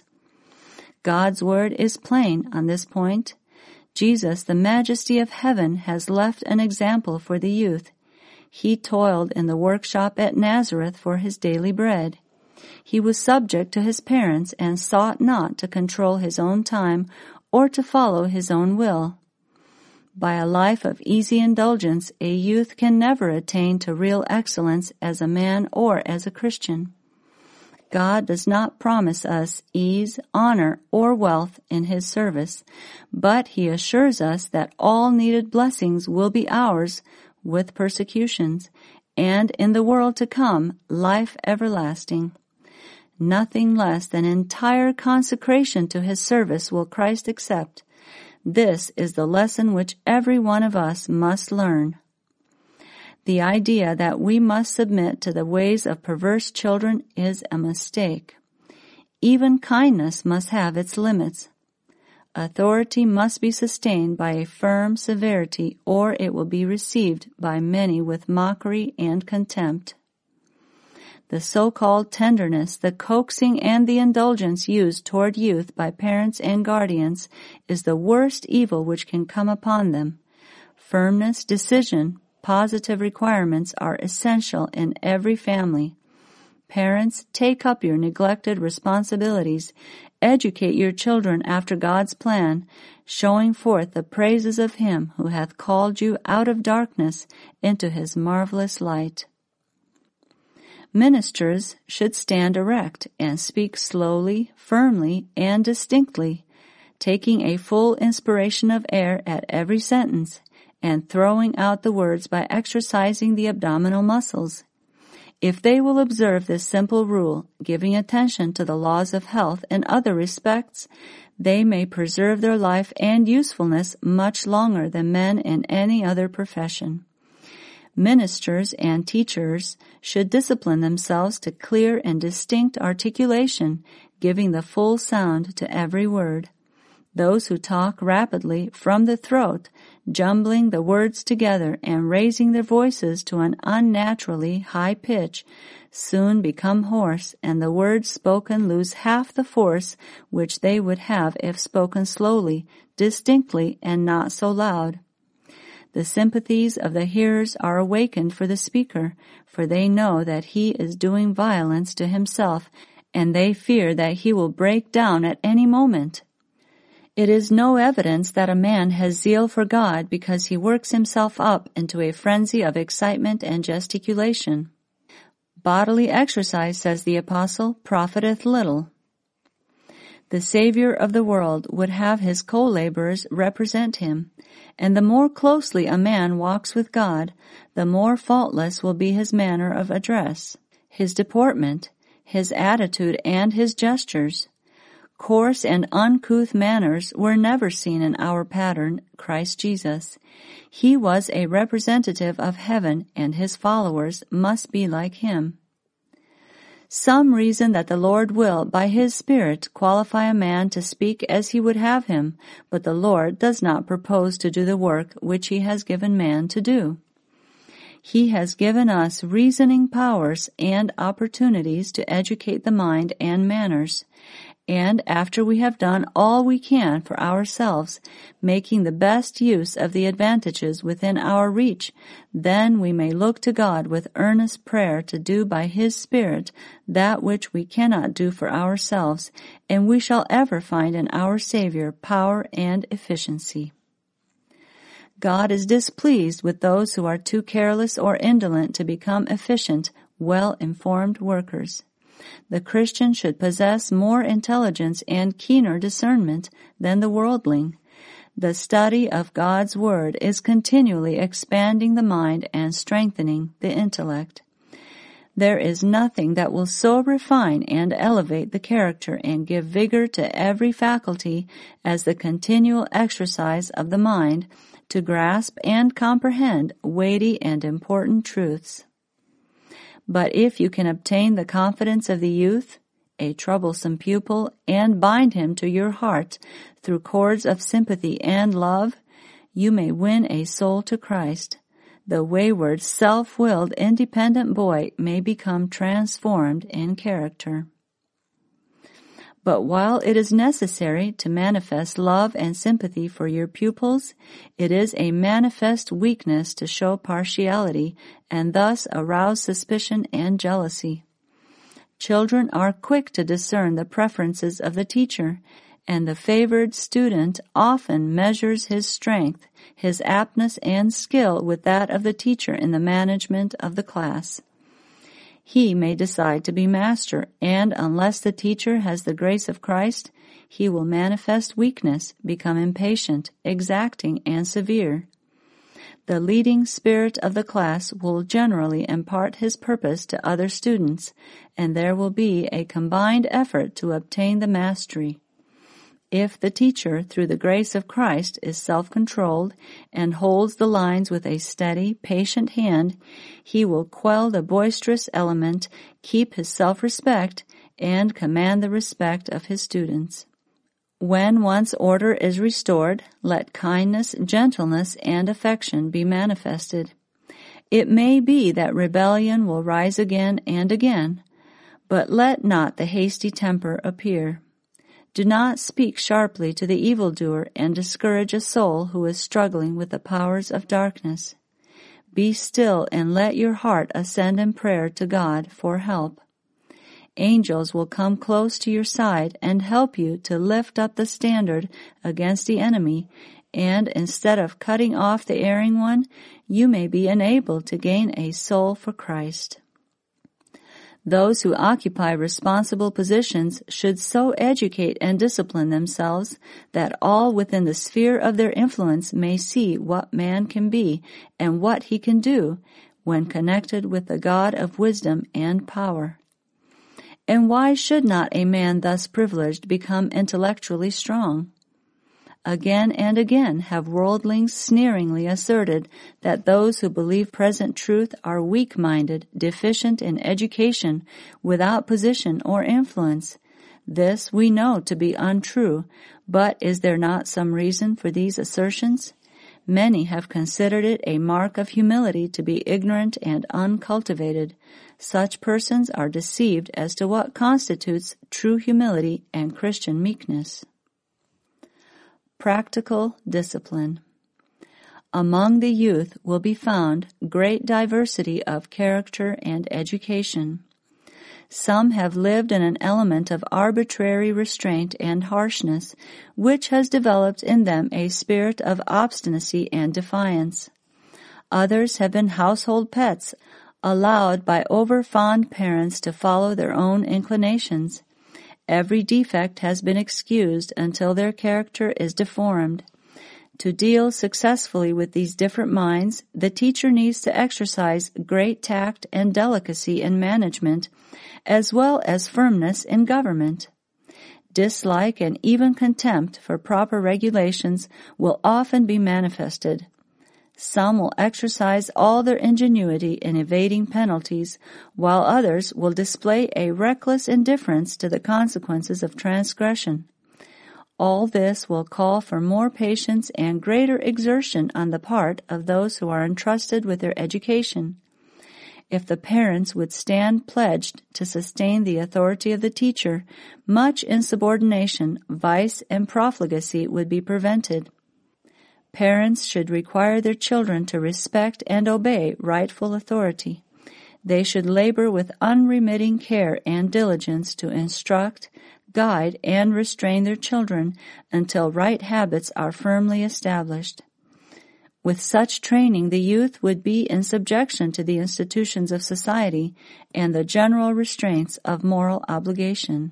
God's word is plain on this point. Jesus, the majesty of heaven, has left an example for the youth. He toiled in the workshop at Nazareth for his daily bread. He was subject to his parents and sought not to control his own time or to follow his own will. By a life of easy indulgence, a youth can never attain to real excellence as a man or as a Christian. God does not promise us ease, honor, or wealth in his service, but he assures us that all needed blessings will be ours with persecutions, and in the world to come, life everlasting. Nothing less than entire consecration to his service will Christ accept. This is the lesson which every one of us must learn. The idea that we must submit to the ways of perverse children is a mistake. Even kindness must have its limits. Authority must be sustained by a firm severity, or it will be received by many with mockery and contempt. The so-called tenderness, the coaxing, and the indulgence used toward youth by parents and guardians is the worst evil which can come upon them. Firmness, decision, positive requirements are essential in every family. Parents, take up your neglected responsibilities. Educate your children after God's plan, showing forth the praises of him who hath called you out of darkness into his marvelous light. Ministers should stand erect and speak slowly, firmly, and distinctly, taking a full inspiration of air at every sentence, and throwing out the words by exercising the abdominal muscles. If they will observe this simple rule, giving attention to the laws of health in other respects, they may preserve their life and usefulness much longer than men in any other profession. Ministers and teachers should discipline themselves to clear and distinct articulation, giving the full sound to every word. Those who talk rapidly from the throat, jumbling the words together and raising their voices to an unnaturally high pitch, soon become hoarse, and the words spoken lose half the force which they would have if spoken slowly, distinctly, and not so loud. The sympathies of the hearers are awakened for the speaker, for they know that he is doing violence to himself and they fear that he will break down at any moment. It is no evidence that a man has zeal for God because he works himself up into a frenzy of excitement and gesticulation. Bodily exercise, says the apostle, profiteth little. The Savior of the world would have his co-laborers represent him, and the more closely a man walks with God, the more faultless will be his manner of address, his deportment, his attitude, and his gestures. Coarse and uncouth manners were never seen in our pattern, Christ Jesus. He was a representative of heaven, and his followers must be like him. Some reason that the Lord will, by his Spirit, qualify a man to speak as he would have him, but the Lord does not propose to do the work which he has given man to do. He has given us reasoning powers and opportunities to educate the mind and manners, and after we have done all we can for ourselves, making the best use of the advantages within our reach, then we may look to God with earnest prayer to do by his Spirit that which we cannot do for ourselves, and we shall ever find in our Savior power and efficiency. God is displeased with those who are too careless or indolent to become efficient, well-informed workers. The Christian should possess more intelligence and keener discernment than the worldling. The study of God's Word is continually expanding the mind and strengthening the intellect. There is nothing that will so refine and elevate the character and give vigor to every faculty as the continual exercise of the mind to grasp and comprehend weighty and important truths. But if you can obtain the confidence of the youth, a troublesome pupil, and bind him to your heart through cords of sympathy and love, you may win a soul to Christ. The wayward, self-willed, independent boy may become transformed in character. But while it is necessary to manifest love and sympathy for your pupils, it is a manifest weakness to show partiality and thus arouse suspicion and jealousy. Children are quick to discern the preferences of the teacher, and the favored student often measures his strength, his aptness, and skill with that of the teacher in the management of the class. He may decide to be master, and unless the teacher has the grace of Christ, he will manifest weakness, become impatient, exacting, and severe. The leading spirit of the class will generally impart his purpose to other students, and there will be a combined effort to obtain the mastery. If the teacher, through the grace of Christ, is self-controlled and holds the lines with a steady, patient hand, he will quell the boisterous element, keep his self-respect, and command the respect of his students. When once order is restored, let kindness, gentleness, and affection be manifested. It may be that rebellion will rise again and again, but let not the hasty temper appear. Do not speak sharply to the evildoer and discourage a soul who is struggling with the powers of darkness. Be still and let your heart ascend in prayer to God for help. Angels will come close to your side and help you to lift up the standard against the enemy, and instead of cutting off the erring one, you may be enabled to gain a soul for Christ. Those who occupy responsible positions should so educate and discipline themselves that all within the sphere of their influence may see what man can be and what he can do when connected with the God of wisdom and power. And why should not a man thus privileged become intellectually strong? Again and again have worldlings sneeringly asserted that those who believe present truth are weak-minded, deficient in education, without position or influence. This we know to be untrue, but is there not some reason for these assertions? Many have considered it a mark of humility to be ignorant and uncultivated. Such persons are deceived as to what constitutes true humility and Christian meekness. Practical discipline. Among the youth will be found great diversity of character and education. Some have lived in an element of arbitrary restraint and harshness, which has developed in them a spirit of obstinacy and defiance. Others have been household pets, allowed by over-fond parents to follow their own inclinations. Every defect has been excused until their character is deformed. To deal successfully with these different minds, the teacher needs to exercise great tact and delicacy in management, as well as firmness in government. Dislike and even contempt for proper regulations will often be manifested. Some will exercise all their ingenuity in evading penalties, while others will display a reckless indifference to the consequences of transgression. All this will call for more patience and greater exertion on the part of those who are entrusted with their education. If the parents would stand pledged to sustain the authority of the teacher, much insubordination, vice, and profligacy would be prevented. Parents should require their children to respect and obey rightful authority. They should labor with unremitting care and diligence to instruct, guide, and restrain their children until right habits are firmly established. With such training, the youth would be in subjection to the institutions of society and the general restraints of moral obligation.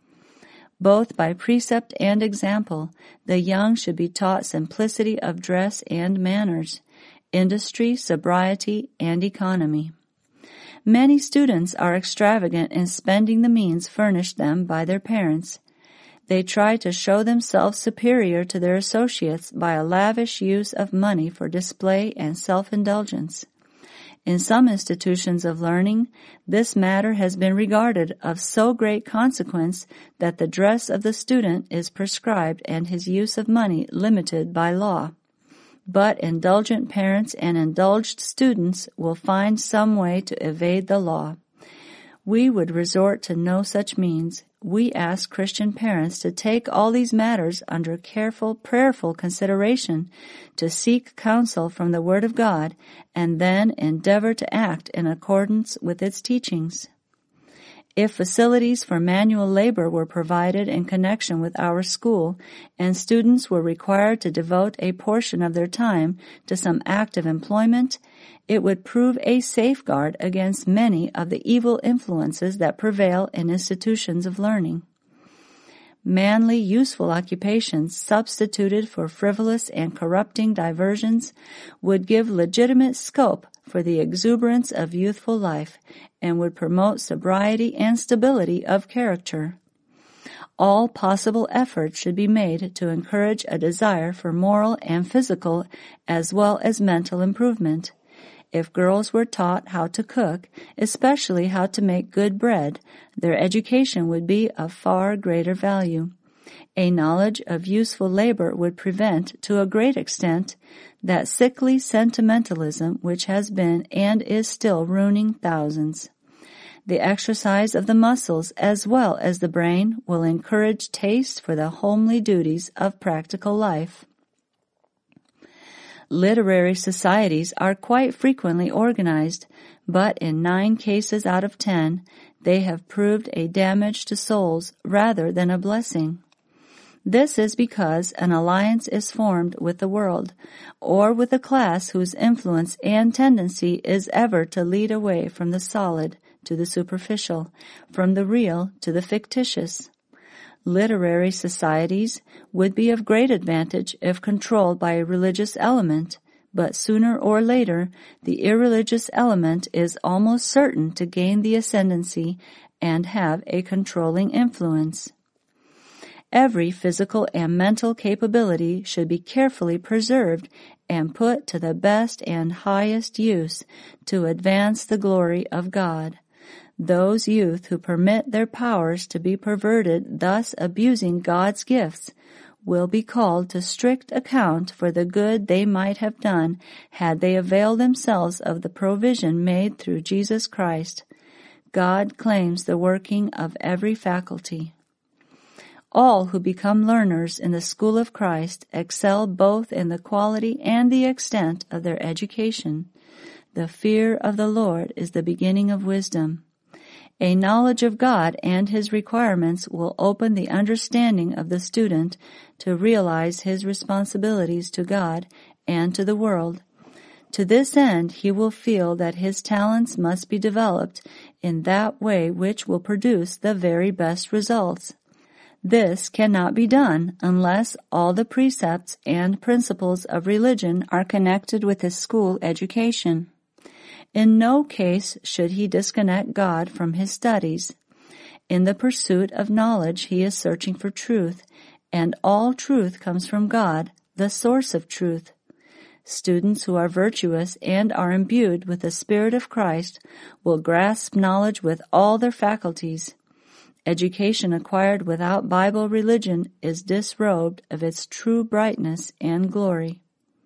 Both by precept and example, the young should be taught simplicity of dress and manners, industry, sobriety, and economy. Many students are extravagant in spending the means furnished them by their parents. They try to show themselves superior to their associates by a lavish use of money for display and self-indulgence. In some institutions of learning, this matter has been regarded of so great consequence that the dress of the student is prescribed and his use of money limited by law. But indulgent parents and indulged students will find some way to evade the law. We would resort to no such means. We ask Christian parents to take all these matters under careful, prayerful consideration, to seek counsel from the Word of God, and then endeavor to act in accordance with its teachings. If facilities for manual labor were provided in connection with our school, and students were required to devote a portion of their time to some active employment, it would prove a safeguard against many of the evil influences that prevail in institutions of learning. Manly, useful occupations substituted for frivolous and corrupting diversions would give legitimate scope for the exuberance of youthful life and would promote sobriety and stability of character. All possible efforts should be made to encourage a desire for moral and physical as well as mental improvement. If girls were taught how to cook, especially how to make good bread, their education would be of far greater value. A knowledge of useful labor would prevent, to a great extent, that sickly sentimentalism which has been and is still ruining thousands. The exercise of the muscles as well as the brain will encourage taste for the homely duties of practical life. Literary societies are quite frequently organized, but in nine cases out of ten, they have proved a damage to souls rather than a blessing. This is because an alliance is formed with the world, or with a class whose influence and tendency is ever to lead away from the solid to the superficial, from the real to the fictitious. Literary societies would be of great advantage if controlled by a religious element, but sooner or later the irreligious element is almost certain to gain the ascendancy and have a controlling influence. Every physical and mental capability should be carefully preserved and put to the best and highest use to advance the glory of God. Those youth who permit their powers to be perverted, thus abusing God's gifts, will be called to strict account for the good they might have done had they availed themselves of the provision made through Jesus Christ. God claims the working of every faculty. All who become learners in the school of Christ excel both in the quality and the extent of their education. The fear of the Lord is the beginning of wisdom. A knowledge of God and His requirements will open the understanding of the student to realize his responsibilities to God and to the world. To this end, he will feel that his talents must be developed in that way which will produce the very best results. This cannot be done unless all the precepts and principles of religion are connected with his school education. In no case should he disconnect God from his studies. In the pursuit of knowledge, he is searching for truth, and all truth comes from God, the source of truth. Students who are virtuous and are imbued with the Spirit of Christ will grasp knowledge with all their faculties. Education acquired without Bible religion is disrobed of its true brightness and glory.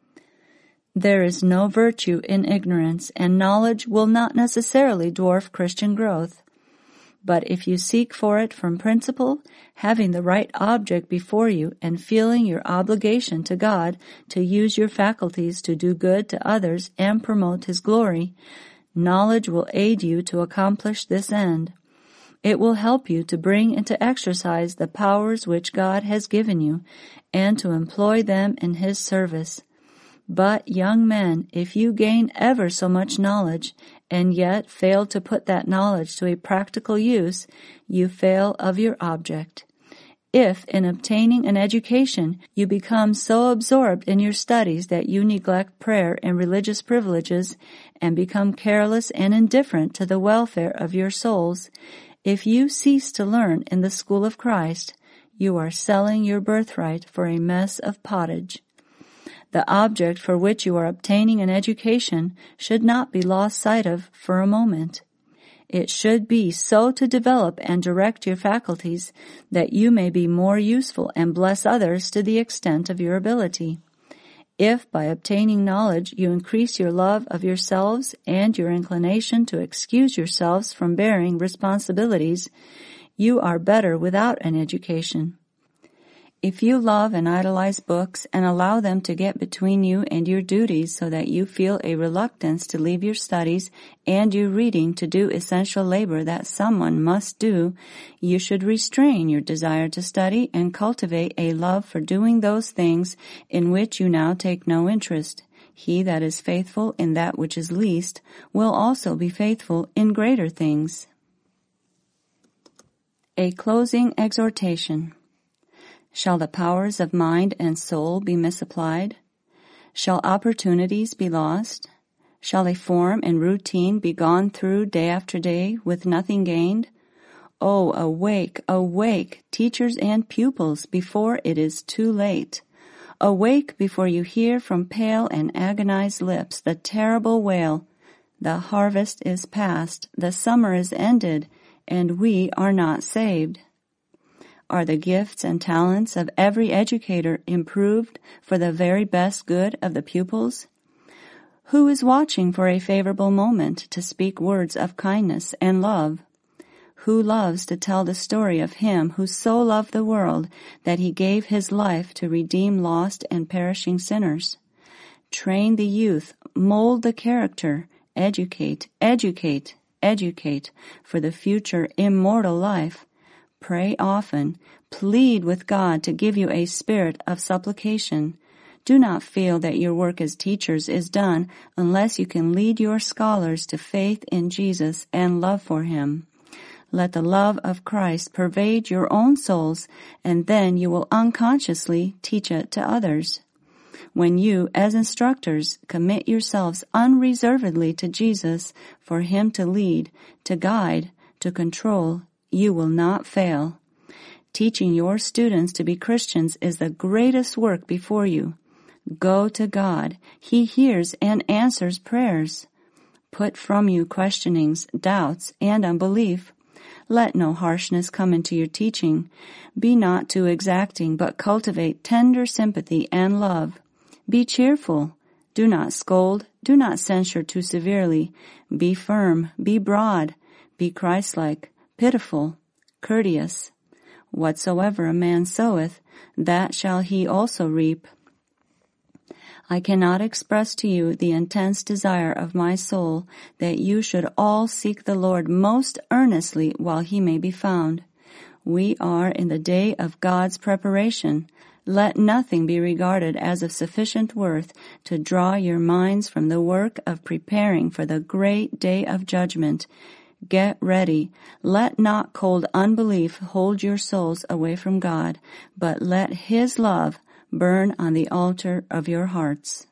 There is no virtue in ignorance, and knowledge will not necessarily dwarf Christian growth. But if you seek for it from principle, having the right object before you and feeling your obligation to God to use your faculties to do good to others and promote His glory, knowledge will aid you to accomplish this end. It will help you to bring into exercise the powers which God has given you and to employ them in His service. But, young men, if you gain ever so much knowledge, and yet fail to put that knowledge to a practical use, you fail of your object. If, in obtaining an education, you become so absorbed in your studies that you neglect prayer and religious privileges, and become careless and indifferent to the welfare of your souls, if you cease to learn in the school of Christ, you are selling your birthright for a mess of pottage. The object for which you are obtaining an education should not be lost sight of for a moment. It should be so to develop and direct your faculties that you may be more useful and bless others to the extent of your ability. If by obtaining knowledge you increase your love of yourselves and your inclination to excuse yourselves from bearing responsibilities, you are better without an education. If you love and idolize books and allow them to get between you and your duties so that you feel a reluctance to leave your studies and your reading to do essential labor that someone must do, you should restrain your desire to study and cultivate a love for doing those things in which you now take no interest. He that is faithful in that which is least will also be faithful in greater things. A closing exhortation. Shall the powers of mind and soul be misapplied? Shall opportunities be lost? Shall a form and routine be gone through day after day with nothing gained? Oh, awake, awake, teachers and pupils, before it is too late. Awake before you hear from pale and agonized lips the terrible wail, the harvest is past, the summer is ended, and we are not saved. Are the gifts and talents of every educator improved for the very best good of the pupils? Who is watching for a favorable moment to speak words of kindness and love? Who loves to tell the story of Him who so loved the world that He gave His life to redeem lost and perishing sinners? Train the youth, mold the character, educate, educate, educate for the future immortal life. Pray often. Plead with God to give you a spirit of supplication. Do not feel that your work as teachers is done unless you can lead your scholars to faith in Jesus and love for Him. Let the love of Christ pervade your own souls, and then you will unconsciously teach it to others. When you, as instructors, commit yourselves unreservedly to Jesus for Him to lead, to guide, to control, you will not fail. Teaching your students to be Christians is the greatest work before you. Go to God. He hears and answers prayers. Put from you questionings, doubts, and unbelief. Let no harshness come into your teaching. Be not too exacting, but cultivate tender sympathy and love. Be cheerful. Do not scold. Do not censure too severely. Be firm. Be broad. Be Christ-like. Pitiful, courteous. Whatsoever a man soweth, that shall he also reap. I cannot express to you the intense desire of my soul that you should all seek the Lord most earnestly while he may be found. We are in the day of God's preparation. Let nothing be regarded as of sufficient worth to draw your minds from the work of preparing for the great day of judgment. Get ready. Let not cold unbelief hold your souls away from God, but let his love burn on the altar of your hearts.